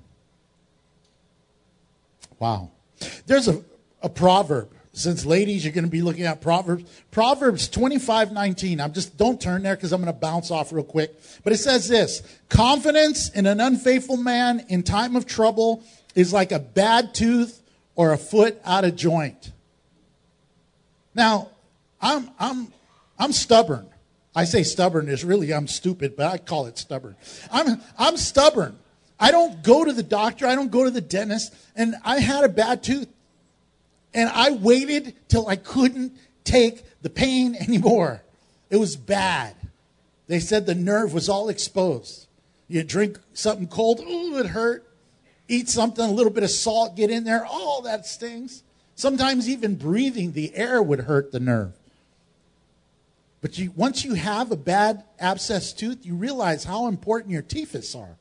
Wow. There's a, a proverb. Since ladies, you're going to be looking at Proverbs. Proverbs twenty-five nineteen. I'm just, don't turn there because I'm going to bounce off real quick. But it says this: confidence in an unfaithful man in time of trouble is like a bad tooth or a foot out of joint. Now, I'm I'm I'm stubborn. I say stubborn is really I'm stupid, but I call it stubborn. I'm I'm stubborn. I don't go to the doctor. I don't go to the dentist. And I had a bad tooth. And I waited till I couldn't take the pain anymore. It was bad. They said the nerve was all exposed. You drink something cold, ooh, it hurt. Eat something, a little bit of salt, get in there, oh, that stings. Sometimes even breathing the air would hurt the nerve. But you, once you have a bad abscess tooth, you realize how important your teeth are.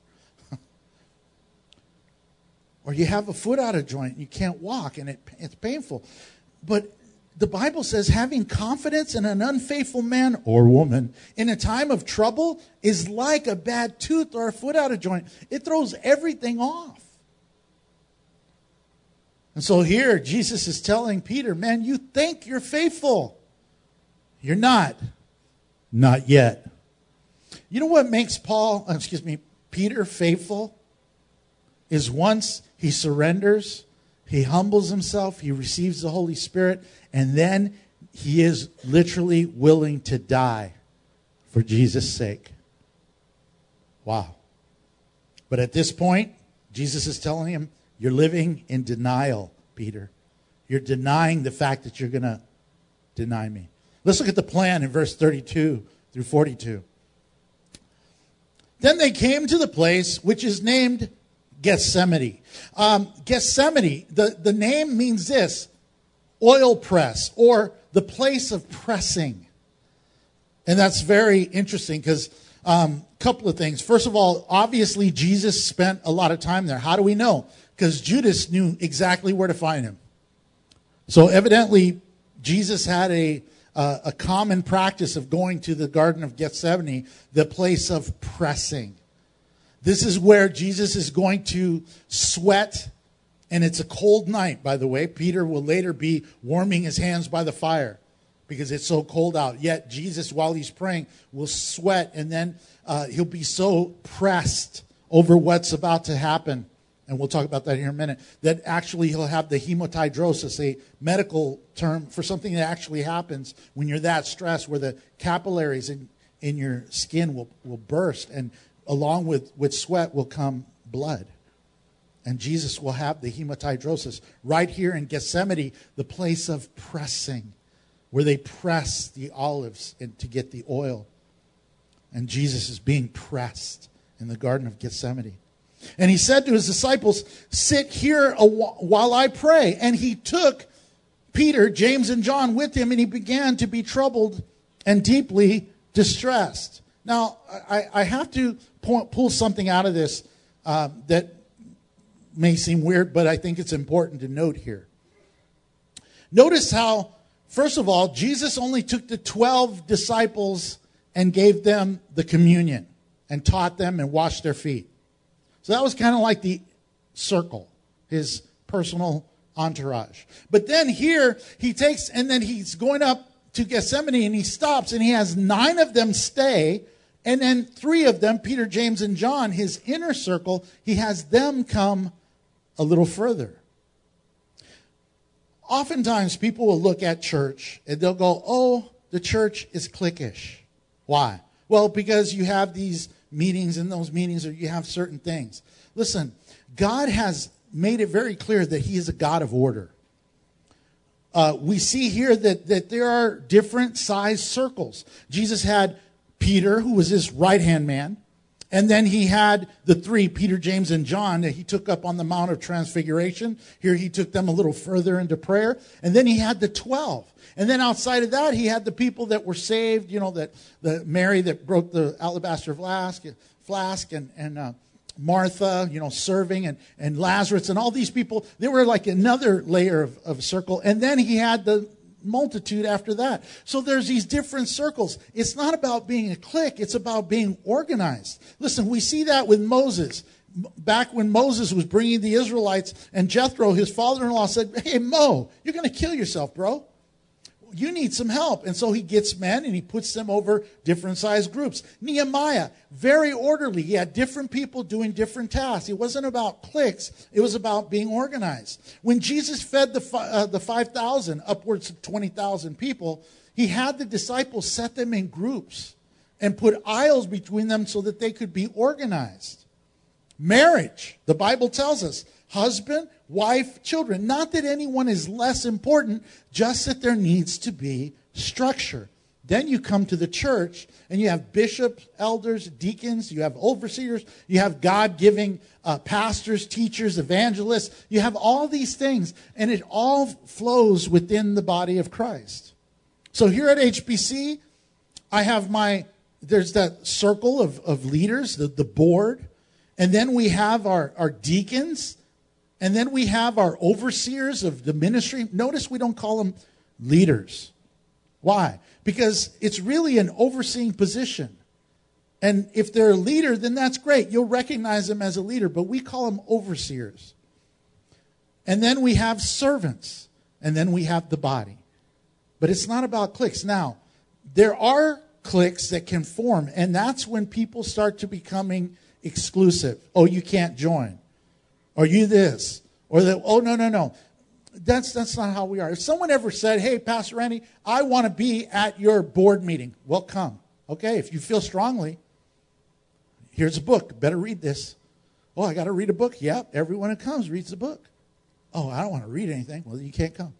Or you have a foot out of joint and you can't walk and it, it's painful. But the Bible says having confidence in an unfaithful man or woman in a time of trouble is like a bad tooth or a foot out of joint. It throws everything off. And so here Jesus is telling Peter, man, you think you're faithful. You're not. Not yet. You know what makes Paul, uh, excuse me, Peter faithful? Is once he surrenders, he humbles himself, he receives the Holy Spirit, and then he is literally willing to die for Jesus' sake. Wow. But at this point, Jesus is telling him, you're living in denial, Peter. You're denying the fact that you're going to deny me. Let's look at the plan in verse thirty-two through forty-two. Then they came to the place which is named Gethsemane. Um, Gethsemane, the, the name means this, oil press, or the place of pressing. And that's very interesting because a um, couple of things. First of all, obviously Jesus spent a lot of time there. How do we know? Because Judas knew exactly where to find him. So evidently, Jesus had a, uh, a common practice of going to the Garden of Gethsemane, the place of pressing. This is where Jesus is going to sweat, and it's a cold night, by the way. Peter will later be warming his hands by the fire because it's so cold out. Yet Jesus, while he's praying, will sweat, and then uh, he'll be so pressed over what's about to happen. And we'll talk about that here in a minute, that actually he'll have the hematidrosis, a medical term for something that actually happens when you're that stressed, where the capillaries in, in your skin will, will burst, and along with, with sweat will come blood. And Jesus will have the hematidrosis right here in Gethsemane, the place of pressing, where they press the olives in, to get the oil. And Jesus is being pressed in the Garden of Gethsemane. And he said to his disciples, sit here a wh- while I pray. And he took Peter, James, and John with him, and he began to be troubled and deeply distressed. Now, I, I have to point, pull something out of this uh, that may seem weird, but I think it's important to note here. Notice how, first of all, Jesus only took the twelve disciples and gave them the communion and taught them and washed their feet. So that was kind of like the circle, his personal entourage. But then here he takes, and then he's going up to Gethsemane, and he stops, and he has nine of them stay, and then three of them, Peter, James, and John, his inner circle, he has them come a little further. Oftentimes people will look at church and they'll go, oh, the church is cliquish. Why? Well, because you have these meetings, and those meetings, or you have certain things. Listen, God has made it very clear that he is a God of order. Uh, we see here that, that there are different size circles. Jesus had Peter, who was his right-hand man, and then he had the three, Peter, James, and John, that he took up on the Mount of Transfiguration. Here he took them a little further into prayer. And then he had the twelve. And then outside of that, he had the people that were saved, you know, that the Mary that broke the alabaster flask, flask and, and uh, Martha, you know, serving, and, and Lazarus, and all these people. They were like another layer of, of circle. And then he had the multitude after that. So there's these different circles. It's not about being a clique. It's about being organized. Listen, we see that with Moses. Back when Moses was bringing the Israelites, and Jethro, his father-in-law, said, hey, Mo, you're going to kill yourself, bro. You need some help. And so he gets men and he puts them over different sized groups. Nehemiah, very orderly. He had different people doing different tasks. It wasn't about cliques. It was about being organized. When Jesus fed the uh, the five thousand, upwards of twenty thousand people, he had the disciples set them in groups and put aisles between them so that they could be organized. Marriage, the Bible tells us, husband, wife, children. Not that anyone is less important, just that there needs to be structure. Then you come to the church, and you have bishops, elders, deacons, you have overseers, you have God-giving uh, pastors, teachers, evangelists. You have all these things, and it all flows within the body of Christ. So here at H B C, I have my, there's that circle of, of leaders, the, the board, and then we have our, our deacons. And then we have our overseers of the ministry. Notice we don't call them leaders. Why? Because it's really an overseeing position. And if they're a leader, then that's great. You'll recognize them as a leader, but we call them overseers. And then we have servants. And then we have the body. But it's not about cliques. Now, there are cliques that can form. And that's when people start to becoming exclusive. Oh, you can't join. Or you this. Or that, oh, no, no, no. That's that's not how we are. If someone ever said, hey, Pastor Randy, I want to be at your board meeting, well, come. Okay, if you feel strongly, here's a book. Better read this. Oh, I got to read a book? Yep, everyone who comes reads the book. Oh, I don't want to read anything. Well, you can't come.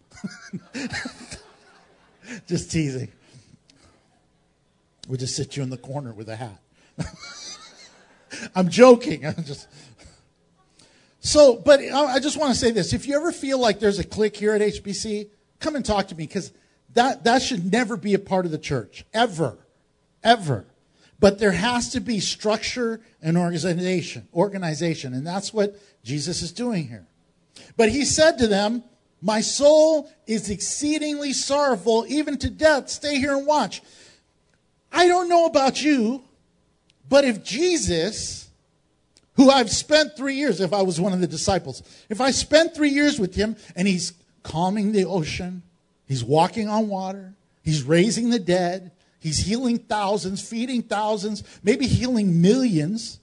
Just teasing. We'll just sit you in the corner with a hat. I'm joking. I'm just... So, but I just want to say this. If you ever feel like there's a clique here at H B C, come and talk to me, because that, that should never be a part of the church. Ever. Ever. But there has to be structure and organization. Organization. And that's what Jesus is doing here. But he said to them, my soul is exceedingly sorrowful, even to death. Stay here and watch. I don't know about you, but if Jesus, who I've spent three years, if I was one of the disciples, if I spent three years with him and he's calming the ocean, he's walking on water, he's raising the dead, he's healing thousands, feeding thousands, maybe healing millions,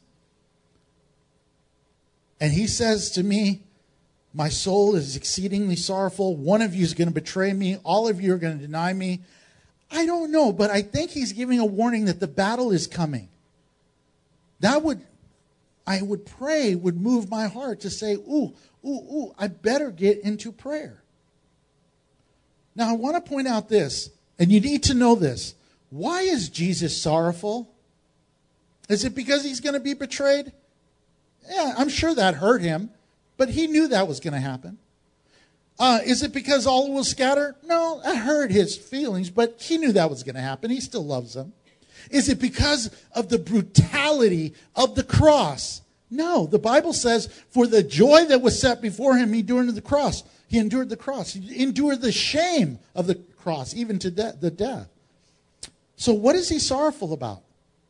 and he says to me, my soul is exceedingly sorrowful, one of you is going to betray me, all of you are going to deny me. I don't know, but I think he's giving a warning that the battle is coming. That would, I would pray, would move my heart to say, ooh, ooh, ooh, I better get into prayer. Now, I want to point out this, and you need to know this. Why is Jesus sorrowful? Is it because he's going to be betrayed? Yeah, I'm sure that hurt him, but he knew that was going to happen. Uh, is it because all will scatter? No, that hurt his feelings, but he knew that was going to happen. He still loves them. Is it because of the brutality of the cross? No, the Bible says, for the joy that was set before him, he endured the cross. He endured the cross. He endured the shame of the cross, even to de- the death. So what is he sorrowful about?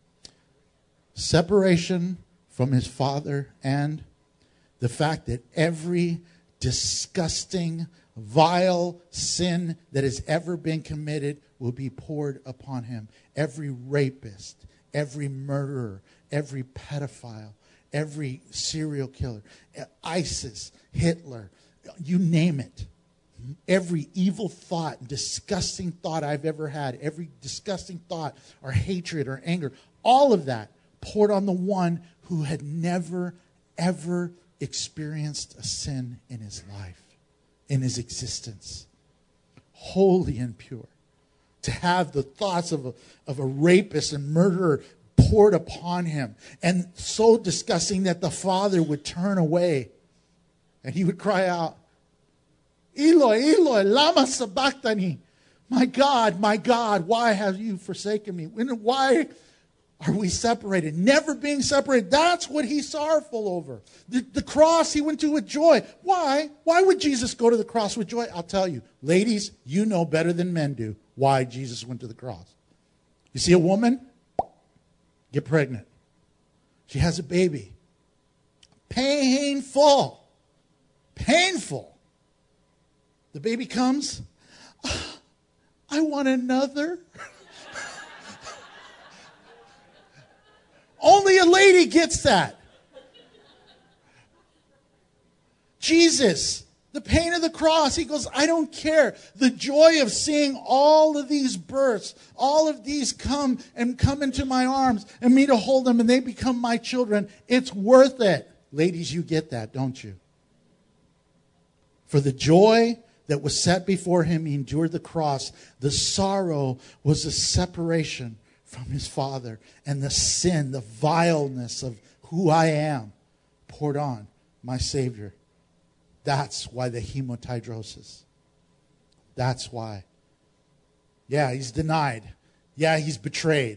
Separation from his Father and the fact that every disgusting, vile sin that has ever been committed will be poured upon him. Every rapist, every murderer, every pedophile, every serial killer, ISIS, Hitler, you name it. Every evil thought, disgusting thought I've ever had, every disgusting thought or hatred or anger, all of that poured on the one who had never, ever experienced a sin in his life, in his existence. Holy and pure. To have the thoughts of a, of a rapist and murderer poured upon him, and so disgusting that the Father would turn away and he would cry out, Eloi, Eloi, lama sabachthani. My God, my God, why have you forsaken me? Why are we separated? Never being separated. That's what he's sorrowful over. The, the cross he went to with joy. Why? Why would Jesus go to the cross with joy? I'll tell you. Ladies, you know better than men do why Jesus went to the cross. You see a woman? Get pregnant. She has a baby. Painful. Painful. The baby comes. Oh, I want another. Only a lady gets that. Jesus, the pain of the cross, he goes, I don't care. The joy of seeing all of these births, all of these come and come into my arms and me to hold them and they become my children. It's worth it. Ladies, you get that, don't you? For the joy that was set before him, he endured the cross. The sorrow was the separation from his Father, and the sin, the vileness of who I am poured on my Savior. That's why the hemotidrosis. That's why. Yeah, he's denied. Yeah, he's betrayed.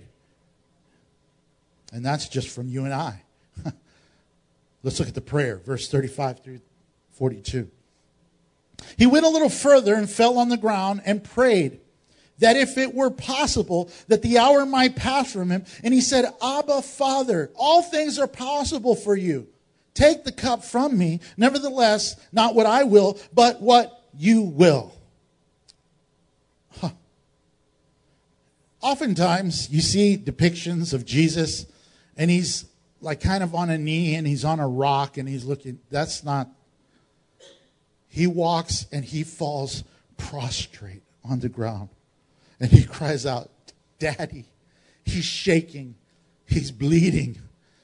And that's just from you and I. Let's look at the prayer, verse thirty-five through forty-two. He went a little further and fell on the ground and prayed that if it were possible, that the hour might pass from him. And he said, Abba, Father, all things are possible for you. Take the cup from me. Nevertheless, not what I will, but what you will. Huh. oftentimes you see depictions of Jesus and he's like kind of on a knee and he's on a rock and he's looking. That's not. He walks and he falls prostrate on the ground. And he cries out, Daddy. He's shaking. He's bleeding.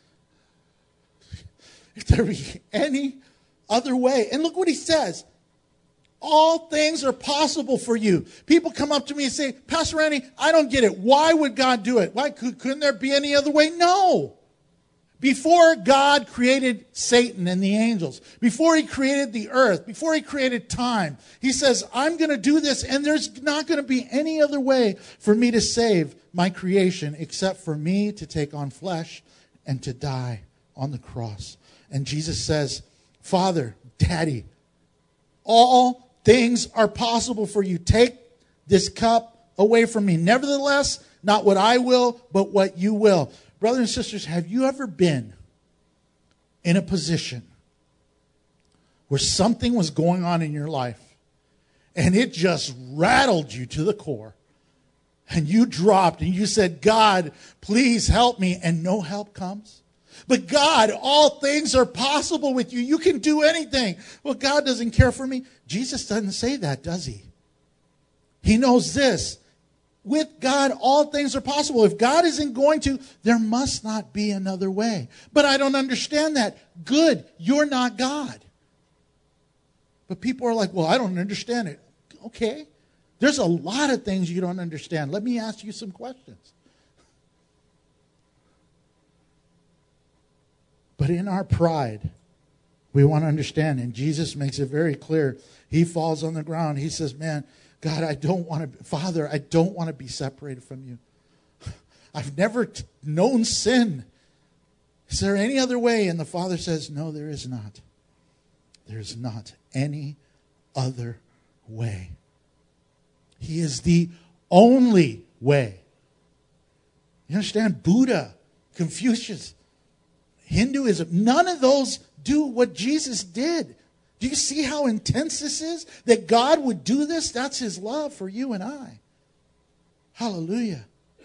If there be any other way. And look what he says. All things are possible for you. People come up to me and say, Pastor Randy, I don't get it. Why would God do it? Why couldn't there be any other way? No. Before God created Satan and the angels, before he created the earth, before he created time, he says, I'm going to do this, and there's not going to be any other way for me to save my creation except for me to take on flesh and to die on the cross. And Jesus says, Father, Daddy, all things are possible for you. Take this cup away from me. Nevertheless, not what I will, but what you will. Brothers and sisters, have you ever been in a position where something was going on in your life and it just rattled you to the core and you dropped and you said, God, please help me, and no help comes? But God, all things are possible with you. You can do anything. Well, God doesn't care for me. Jesus doesn't say that, does he? He knows this. With God, all things are possible. If God isn't going to, there must not be another way. But I don't understand that. Good, you're not God. But people are like, well, I don't understand it. Okay. There's a lot of things you don't understand. Let me ask you some questions. But in our pride, we want to understand. And Jesus makes it very clear. He falls on the ground. He says, man, God, I don't want to, Father, I don't want to be separated from you. I've never t- known sin. Is there any other way? And the Father says, no, there is not. There is not any other way. He is the only way. You understand? Buddha, Confucius, Hinduism, none of those do what Jesus did. Do you see how intense this is? That God would do this? That's his love for you and I. Hallelujah.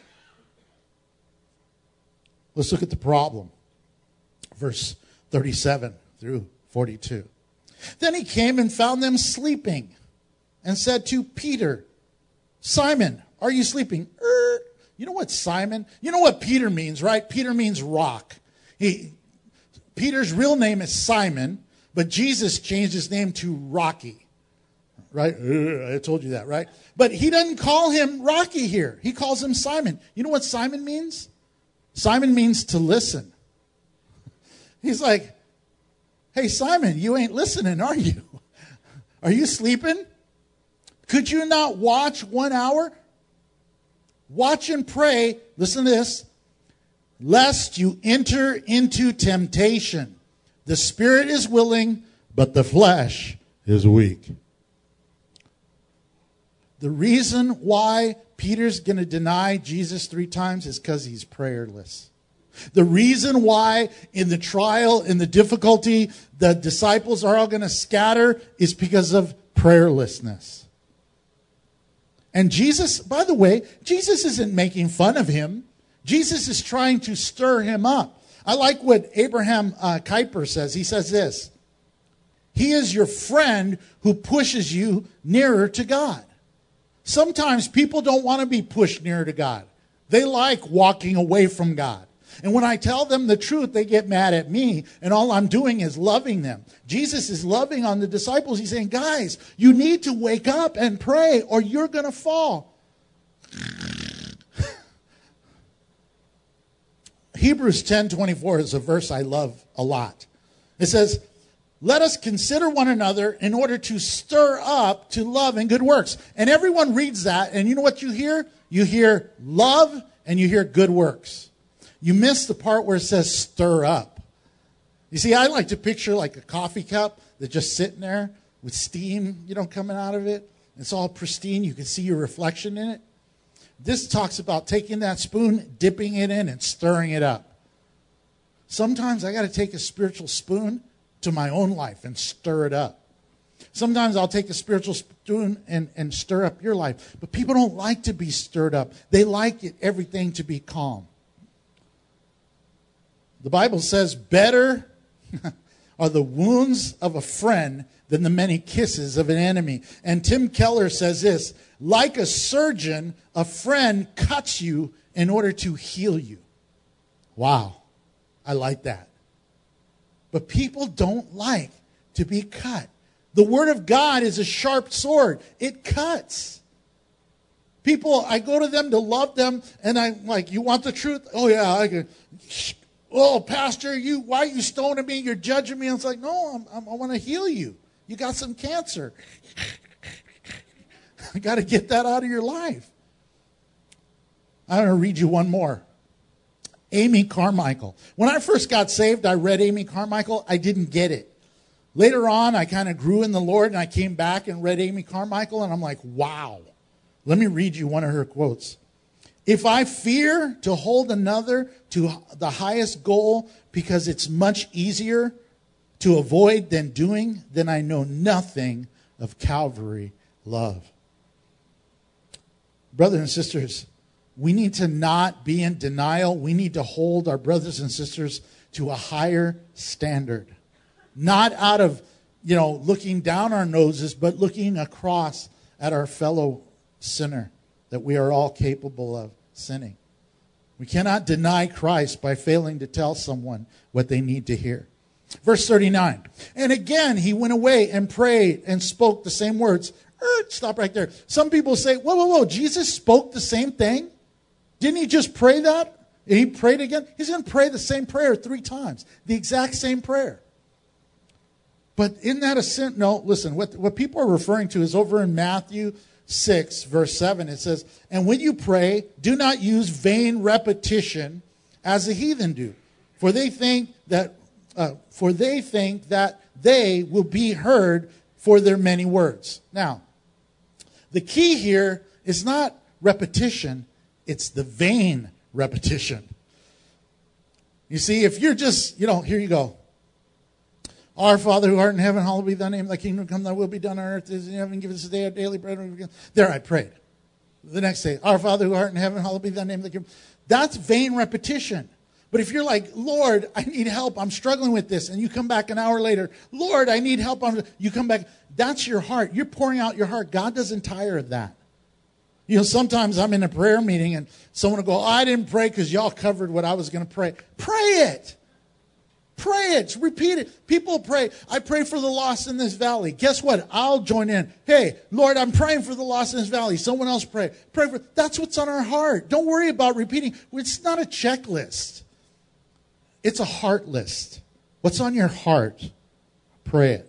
Let's look at the problem. Verse thirty-seven through forty-two. Then he came and found them sleeping and said to Peter, Simon, are you sleeping? Er, you know what Simon? You know what Peter means, right? Peter means rock. He, Peter's real name is Simon. But Jesus changed his name to Rocky, right? I told you that, right? But he doesn't call him Rocky here. He calls him Simon. You know what Simon means? Simon means to listen. He's like, hey, Simon, you ain't listening, are you? Are you sleeping? Could you not watch one hour? Watch and pray, listen to this, lest you enter into temptation. The spirit is willing, but the flesh is weak. The reason why Peter's going to deny Jesus three times is because he's prayerless. The reason why in the trial, in the difficulty, the disciples are all going to scatter is because of prayerlessness. And Jesus, by the way, Jesus isn't making fun of him. Jesus is trying to stir him up. I like what Abraham uh, Kuyper says. He says this. He is your friend who pushes you nearer to God. Sometimes people don't want to be pushed nearer to God. They like walking away from God. And when I tell them the truth, they get mad at me. And all I'm doing is loving them. Jesus is loving on the disciples. He's saying, guys, you need to wake up and pray or you're going to fall. Hebrews ten twenty-four is a verse I love a lot. It says, let us consider one another in order to stir up to love and good works. And everyone reads that, and you know what you hear? You hear love and you hear good works. You miss the part where it says stir up. You see, I like to picture like a coffee cup that's just sitting there with steam, you know, coming out of it. It's all pristine. You can see your reflection in it. This talks about taking that spoon, dipping it in, and stirring it up. Sometimes I got to take a spiritual spoon to my own life and stir it up. Sometimes I'll take a spiritual spoon and, and stir up your life. But people don't like to be stirred up. They like it, everything to be calm. The Bible says, better are the wounds of a friend than the many kisses of an enemy. And Tim Keller says this, like a surgeon, a friend cuts you in order to heal you. Wow, I like that. But people don't like to be cut. The Word of God is a sharp sword. It cuts. People, I go to them to love them, and I'm like, you want the truth? Oh, yeah, I can. Oh, Pastor, you, why are you stoning me? You're judging me. And it's like, no, I'm, I'm, I want to heal you. You got some cancer. I got to get that out of your life. I'm going to read you one more. Amy Carmichael. When I first got saved, I read Amy Carmichael. I didn't get it. Later on, I kind of grew in the Lord, and I came back and read Amy Carmichael, and I'm like, wow. Let me read you one of her quotes. If I fear to hold another to the highest goal because it's much easier to avoid than doing, then I know nothing of Calvary love. Brothers and sisters, we need to not be in denial. We need to hold our brothers and sisters to a higher standard. Not out of, you know, looking down our noses, but looking across at our fellow sinner, that we are all capable of sinning. We cannot deny Christ by failing to tell someone what they need to hear. Verse thirty-nine. And again, he went away and prayed and spoke the same words. Er, stop right there. Some people say, whoa, whoa, whoa, Jesus spoke the same thing? Didn't he just pray that? He prayed again? He's going to pray the same prayer three times. The exact same prayer. But in that a sin? No, listen, what, what people are referring to is over in Matthew six, verse seven. It says, and when you pray, do not use vain repetition as the heathen do. For they think that uh, for they think that they will be heard for their many words. Now, the key here is not repetition, it's the vain repetition. You see, if you're just, you know, here you go. Our Father who art in heaven, hallowed be thy name. Thy kingdom come, thy will be done on earth as in heaven. Give us this day our daily bread. There I prayed. The next day, our Father who art in heaven, hallowed be thy name. Thy kingdom. That's vain repetition. But if you're like, Lord, I need help. I'm struggling with this. And you come back an hour later, Lord, I need help. I'm, you come back. That's your heart. You're pouring out your heart. God doesn't tire of that. You know, sometimes I'm in a prayer meeting and someone will go, oh, I didn't pray because y'all covered what I was going to pray. Pray it. Pray it. Repeat it. People pray. I pray for the lost in this valley. Guess what? I'll join in. Hey, Lord, I'm praying for the lost in this valley. Someone else pray. Pray for. That's what's on our heart. Don't worry about repeating. It's not a checklist. It's a heart list. What's on your heart? Pray it.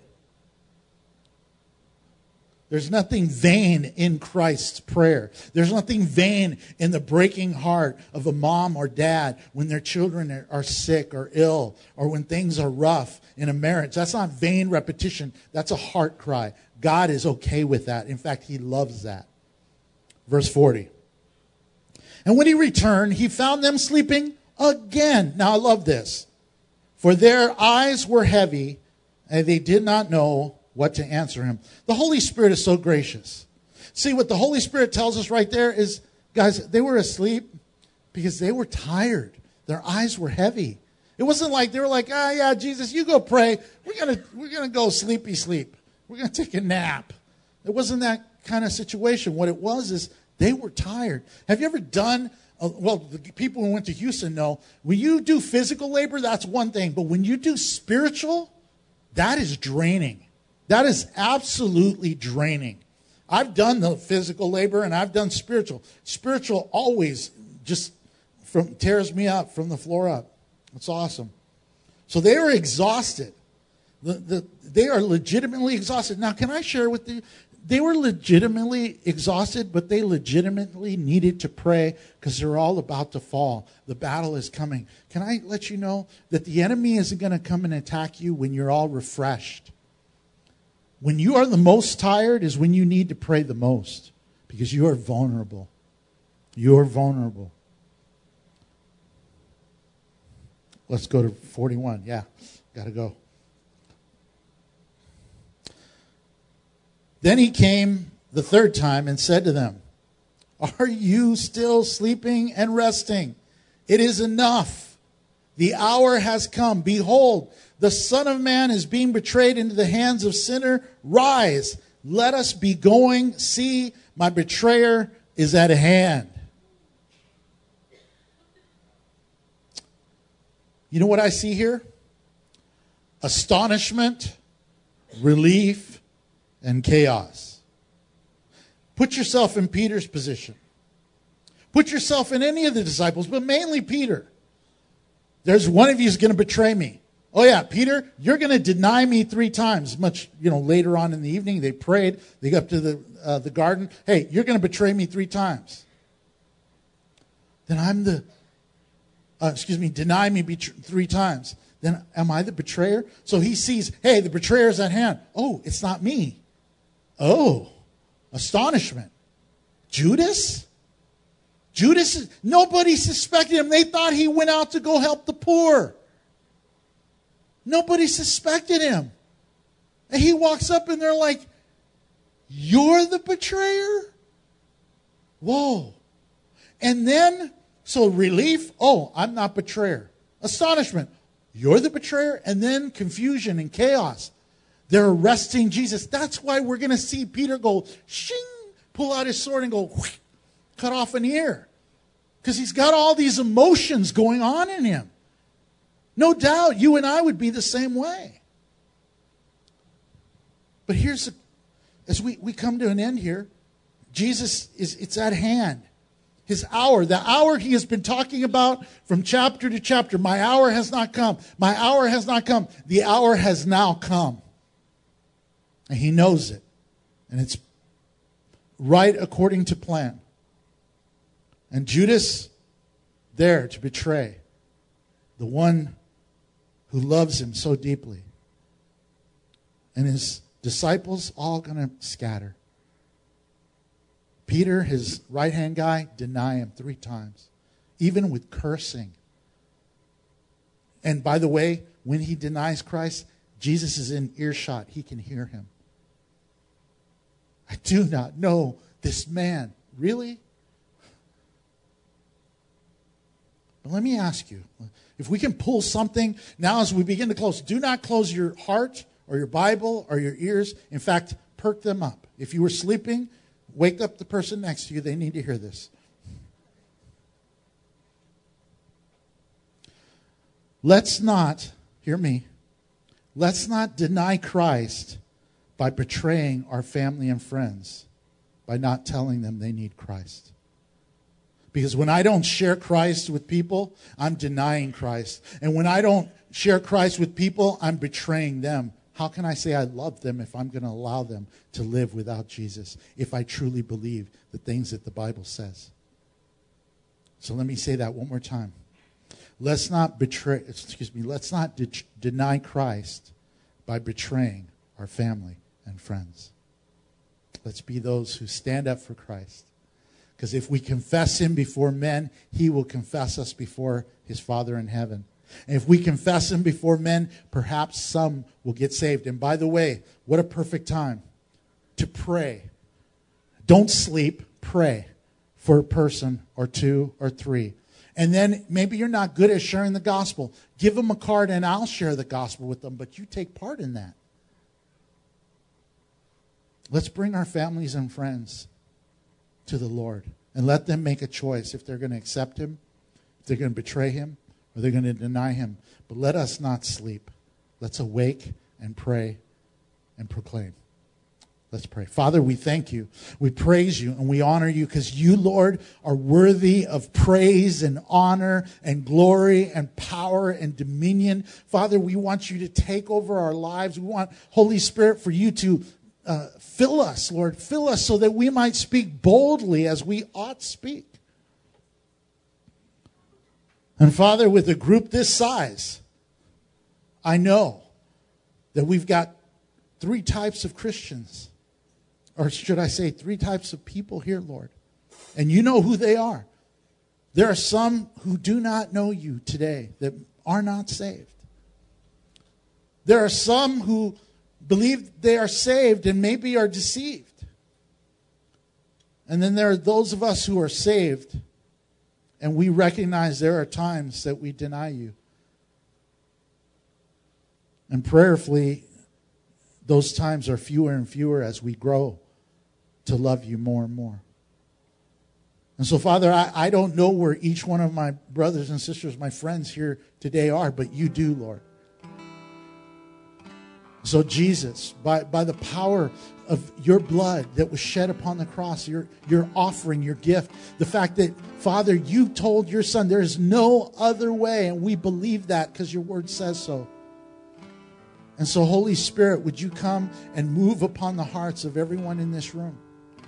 There's nothing vain in Christ's prayer. There's nothing vain in the breaking heart of a mom or dad when their children are sick or ill or when things are rough in a marriage. That's not vain repetition. That's a heart cry. God is okay with that. In fact, he loves that. Verse forty. And when he returned, he found them sleeping again. Now, I love this. For their eyes were heavy, and they did not know what to answer him. The Holy Spirit is so gracious. See, what the Holy Spirit tells us right there is, guys, they were asleep because they were tired. Their eyes were heavy. It wasn't like they were like, ah, yeah, Jesus, you go pray. We're gonna we're gonna go sleepy sleep. We're gonna take a nap. It wasn't that kind of situation. What it was is they were tired. Have you ever done? Uh, well, the people who went to Houston know when you do physical labor, that's one thing, but when you do spiritual, that is draining. That is absolutely draining. I've done the physical labor and I've done spiritual. Spiritual always just from tears me up from the floor up. It's awesome. So they are exhausted. The, the, they are legitimately exhausted. Now, can I share with you? They were legitimately exhausted, but they legitimately needed to pray because they're all about to fall. The battle is coming. Can I let you know that the enemy isn't going to come and attack you when you're all refreshed? When you are the most tired is when you need to pray the most because you are vulnerable. You are vulnerable. Let's go to forty-one. Yeah, got to go. Then he came the third time and said to them, are you still sleeping and resting? It is enough. The hour has come. Behold, the Son of Man is being betrayed into the hands of sinner. Rise, let us be going. See, my betrayer is at hand. You know what I see here? Astonishment, relief, and chaos. Put yourself in Peter's position. Put yourself in any of the disciples, but mainly Peter. There's one of you who's going to betray me. Oh yeah, Peter, you're going to deny me three times. Much, you know, later on in the evening, they prayed. They got up to the uh, the garden. Hey, you're going to betray me three times. Then I'm the, uh, excuse me, deny me betray- three times. Then am I the betrayer? So he sees, hey, the betrayer's at hand. Oh, it's not me. Oh. Astonishment. Judas? Judas, nobody suspected him. They thought he went out to go help the poor. Nobody suspected him. And he walks up and they're like, you're the betrayer? Whoa. And then, so relief, oh, I'm not betrayer. Astonishment, you're the betrayer? And then confusion and chaos. They're arresting Jesus. That's why we're going to see Peter go, shing, pull out his sword and go, whoosh, cut off an ear. Because he's got all these emotions going on in him. No doubt you and I would be the same way. But here's, a, as we, we come to an end here, Jesus, is it's at hand. His hour, the hour he has been talking about from chapter to chapter. My hour has not come. My hour has not come. The hour has now come. And he knows it. And it's right according to plan. And Judas, there to betray the one who loves him so deeply. And his disciples all going to scatter. Peter, his right-hand guy, deny him three times. Even with cursing. And by the way, when he denies Christ, Jesus is in earshot. He can hear him. I do not know this man. Really? But let me ask you, if we can pull something, now as we begin to close, do not close your heart or your Bible or your ears. In fact, perk them up. If you were sleeping, wake up the person next to you. They need to hear this. Let's not, hear me, let's not deny Christ by betraying our family and friends, by not telling them they need Christ. Because when I don't share Christ with people, I'm denying Christ. And when I don't share Christ with people, I'm betraying them. How can I say I love them if I'm going to allow them to live without Jesus, if I truly believe the things that the Bible says? So let me say that one more time. Let's not betray, excuse me, let's not de- deny Christ by betraying our family and friends. Let's be those who stand up for Christ. Because if we confess him before men, he will confess us before his Father in heaven. And if we confess him before men, perhaps some will get saved. And by the way, what a perfect time to pray. Don't sleep, pray for a person or two or three. And then maybe you're not good at sharing the gospel. Give them a card and I'll share the gospel with them, but you take part in that. Let's bring our families and friends to the Lord and let them make a choice if they're going to accept him, if they're going to betray him, or they're going to deny him. But let us not sleep. Let's awake and pray and proclaim. Let's pray. Father, we thank you. We praise you and we honor you because you, Lord, are worthy of praise and honor and glory and power and dominion. Father, we want you to take over our lives. We want, Holy Spirit, for you to uh, fill us, Lord. Fill us so that we might speak boldly as we ought speak. And Father, with a group this size, I know that we've got three types of Christians. Or should I say three types of people here, Lord. And you know who they are. There are some who do not know you today that are not saved. There are some who believe they are saved and maybe are deceived. And then there are those of us who are saved, and we recognize there are times that we deny you. And prayerfully, those times are fewer and fewer as we grow to love you more and more. And so, Father, I, I don't know where each one of my brothers and sisters, my friends here today are, but you do, Lord. So, Jesus, by, by the power of your blood that was shed upon the cross, your, your offering, your gift, the fact that, Father, you told your Son there is no other way, and we believe that because your word says so. And so, Holy Spirit, would you come and move upon the hearts of everyone in this room?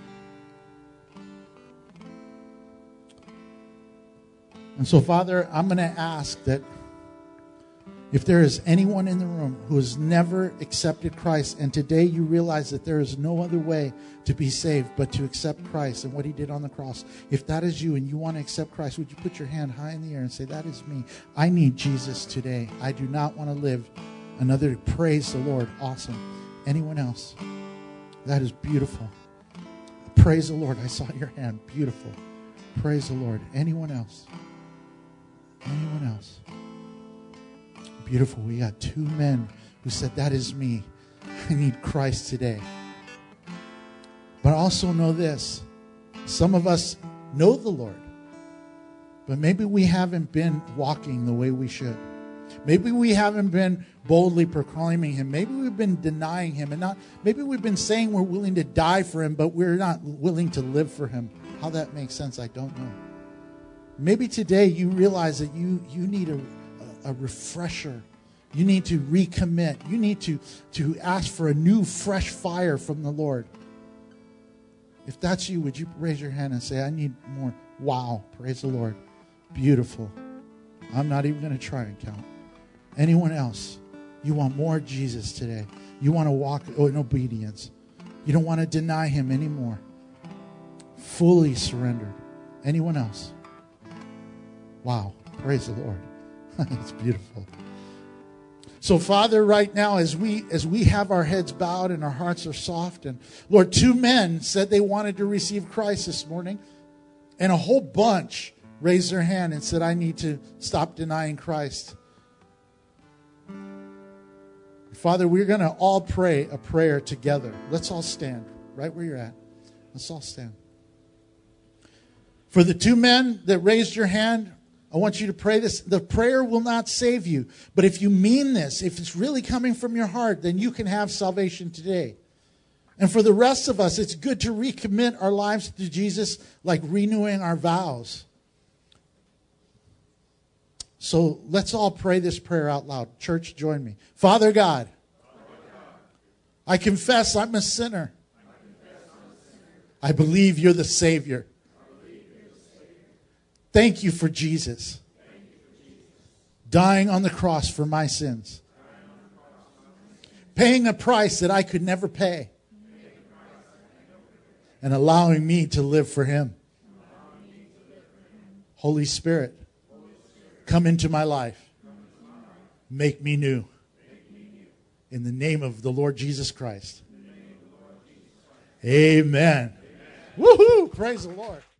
And so, Father, I'm going to ask that if there is anyone in the room who has never accepted Christ, and today you realize that there is no other way to be saved but to accept Christ and what he did on the cross, if that is you and you want to accept Christ, would you put your hand high in the air and say, that is me. I need Jesus today. I do not want to live another. Praise the Lord. Awesome. Anyone else? That is beautiful. Praise the Lord. I saw your hand. Beautiful. Praise the Lord. Anyone else? Anyone else? Beautiful. We got two men who said, that is me. I need Christ today. But also know this. Some of us know the Lord, but maybe we haven't been walking the way we should. Maybe we haven't been boldly proclaiming him. Maybe we've been denying him, and not. Maybe we've been saying we're willing to die for him, but we're not willing to live for him. How that makes sense, I don't know. Maybe today you realize that you, you need a, a refresher. You need to recommit. You need to, to ask for a new, fresh fire from the Lord. If that's you, would you raise your hand and say, I need more? Wow, praise the Lord. Beautiful. I'm not even going to try and count. Anyone else? You want more Jesus today. You want to walk in obedience. You don't want to deny him anymore. Fully surrendered. Anyone else? Wow. Praise the Lord. That's beautiful. So, Father, right now, as we as we have our heads bowed and our hearts are soft, and Lord, two men said they wanted to receive Christ this morning, and a whole bunch raised their hand and said, I need to stop denying Christ. Father, we're going to all pray a prayer together. Let's all stand right where you're at. Let's all stand. For the two men that raised your hand, I want you to pray this. The prayer will not save you. But if you mean this, if it's really coming from your heart, then you can have salvation today. And for the rest of us, it's good to recommit our lives to Jesus, like renewing our vows. So let's all pray this prayer out loud. Church, join me. Father God, I confess I'm a sinner. I believe you're the Savior. Thank you for Jesus dying on the cross for my sins, paying a price that I could never pay, and allowing me to live for him. Holy Spirit, come into my life. Make me new. In the name of the Lord Jesus Christ. Amen. Woohoo! Praise the Lord.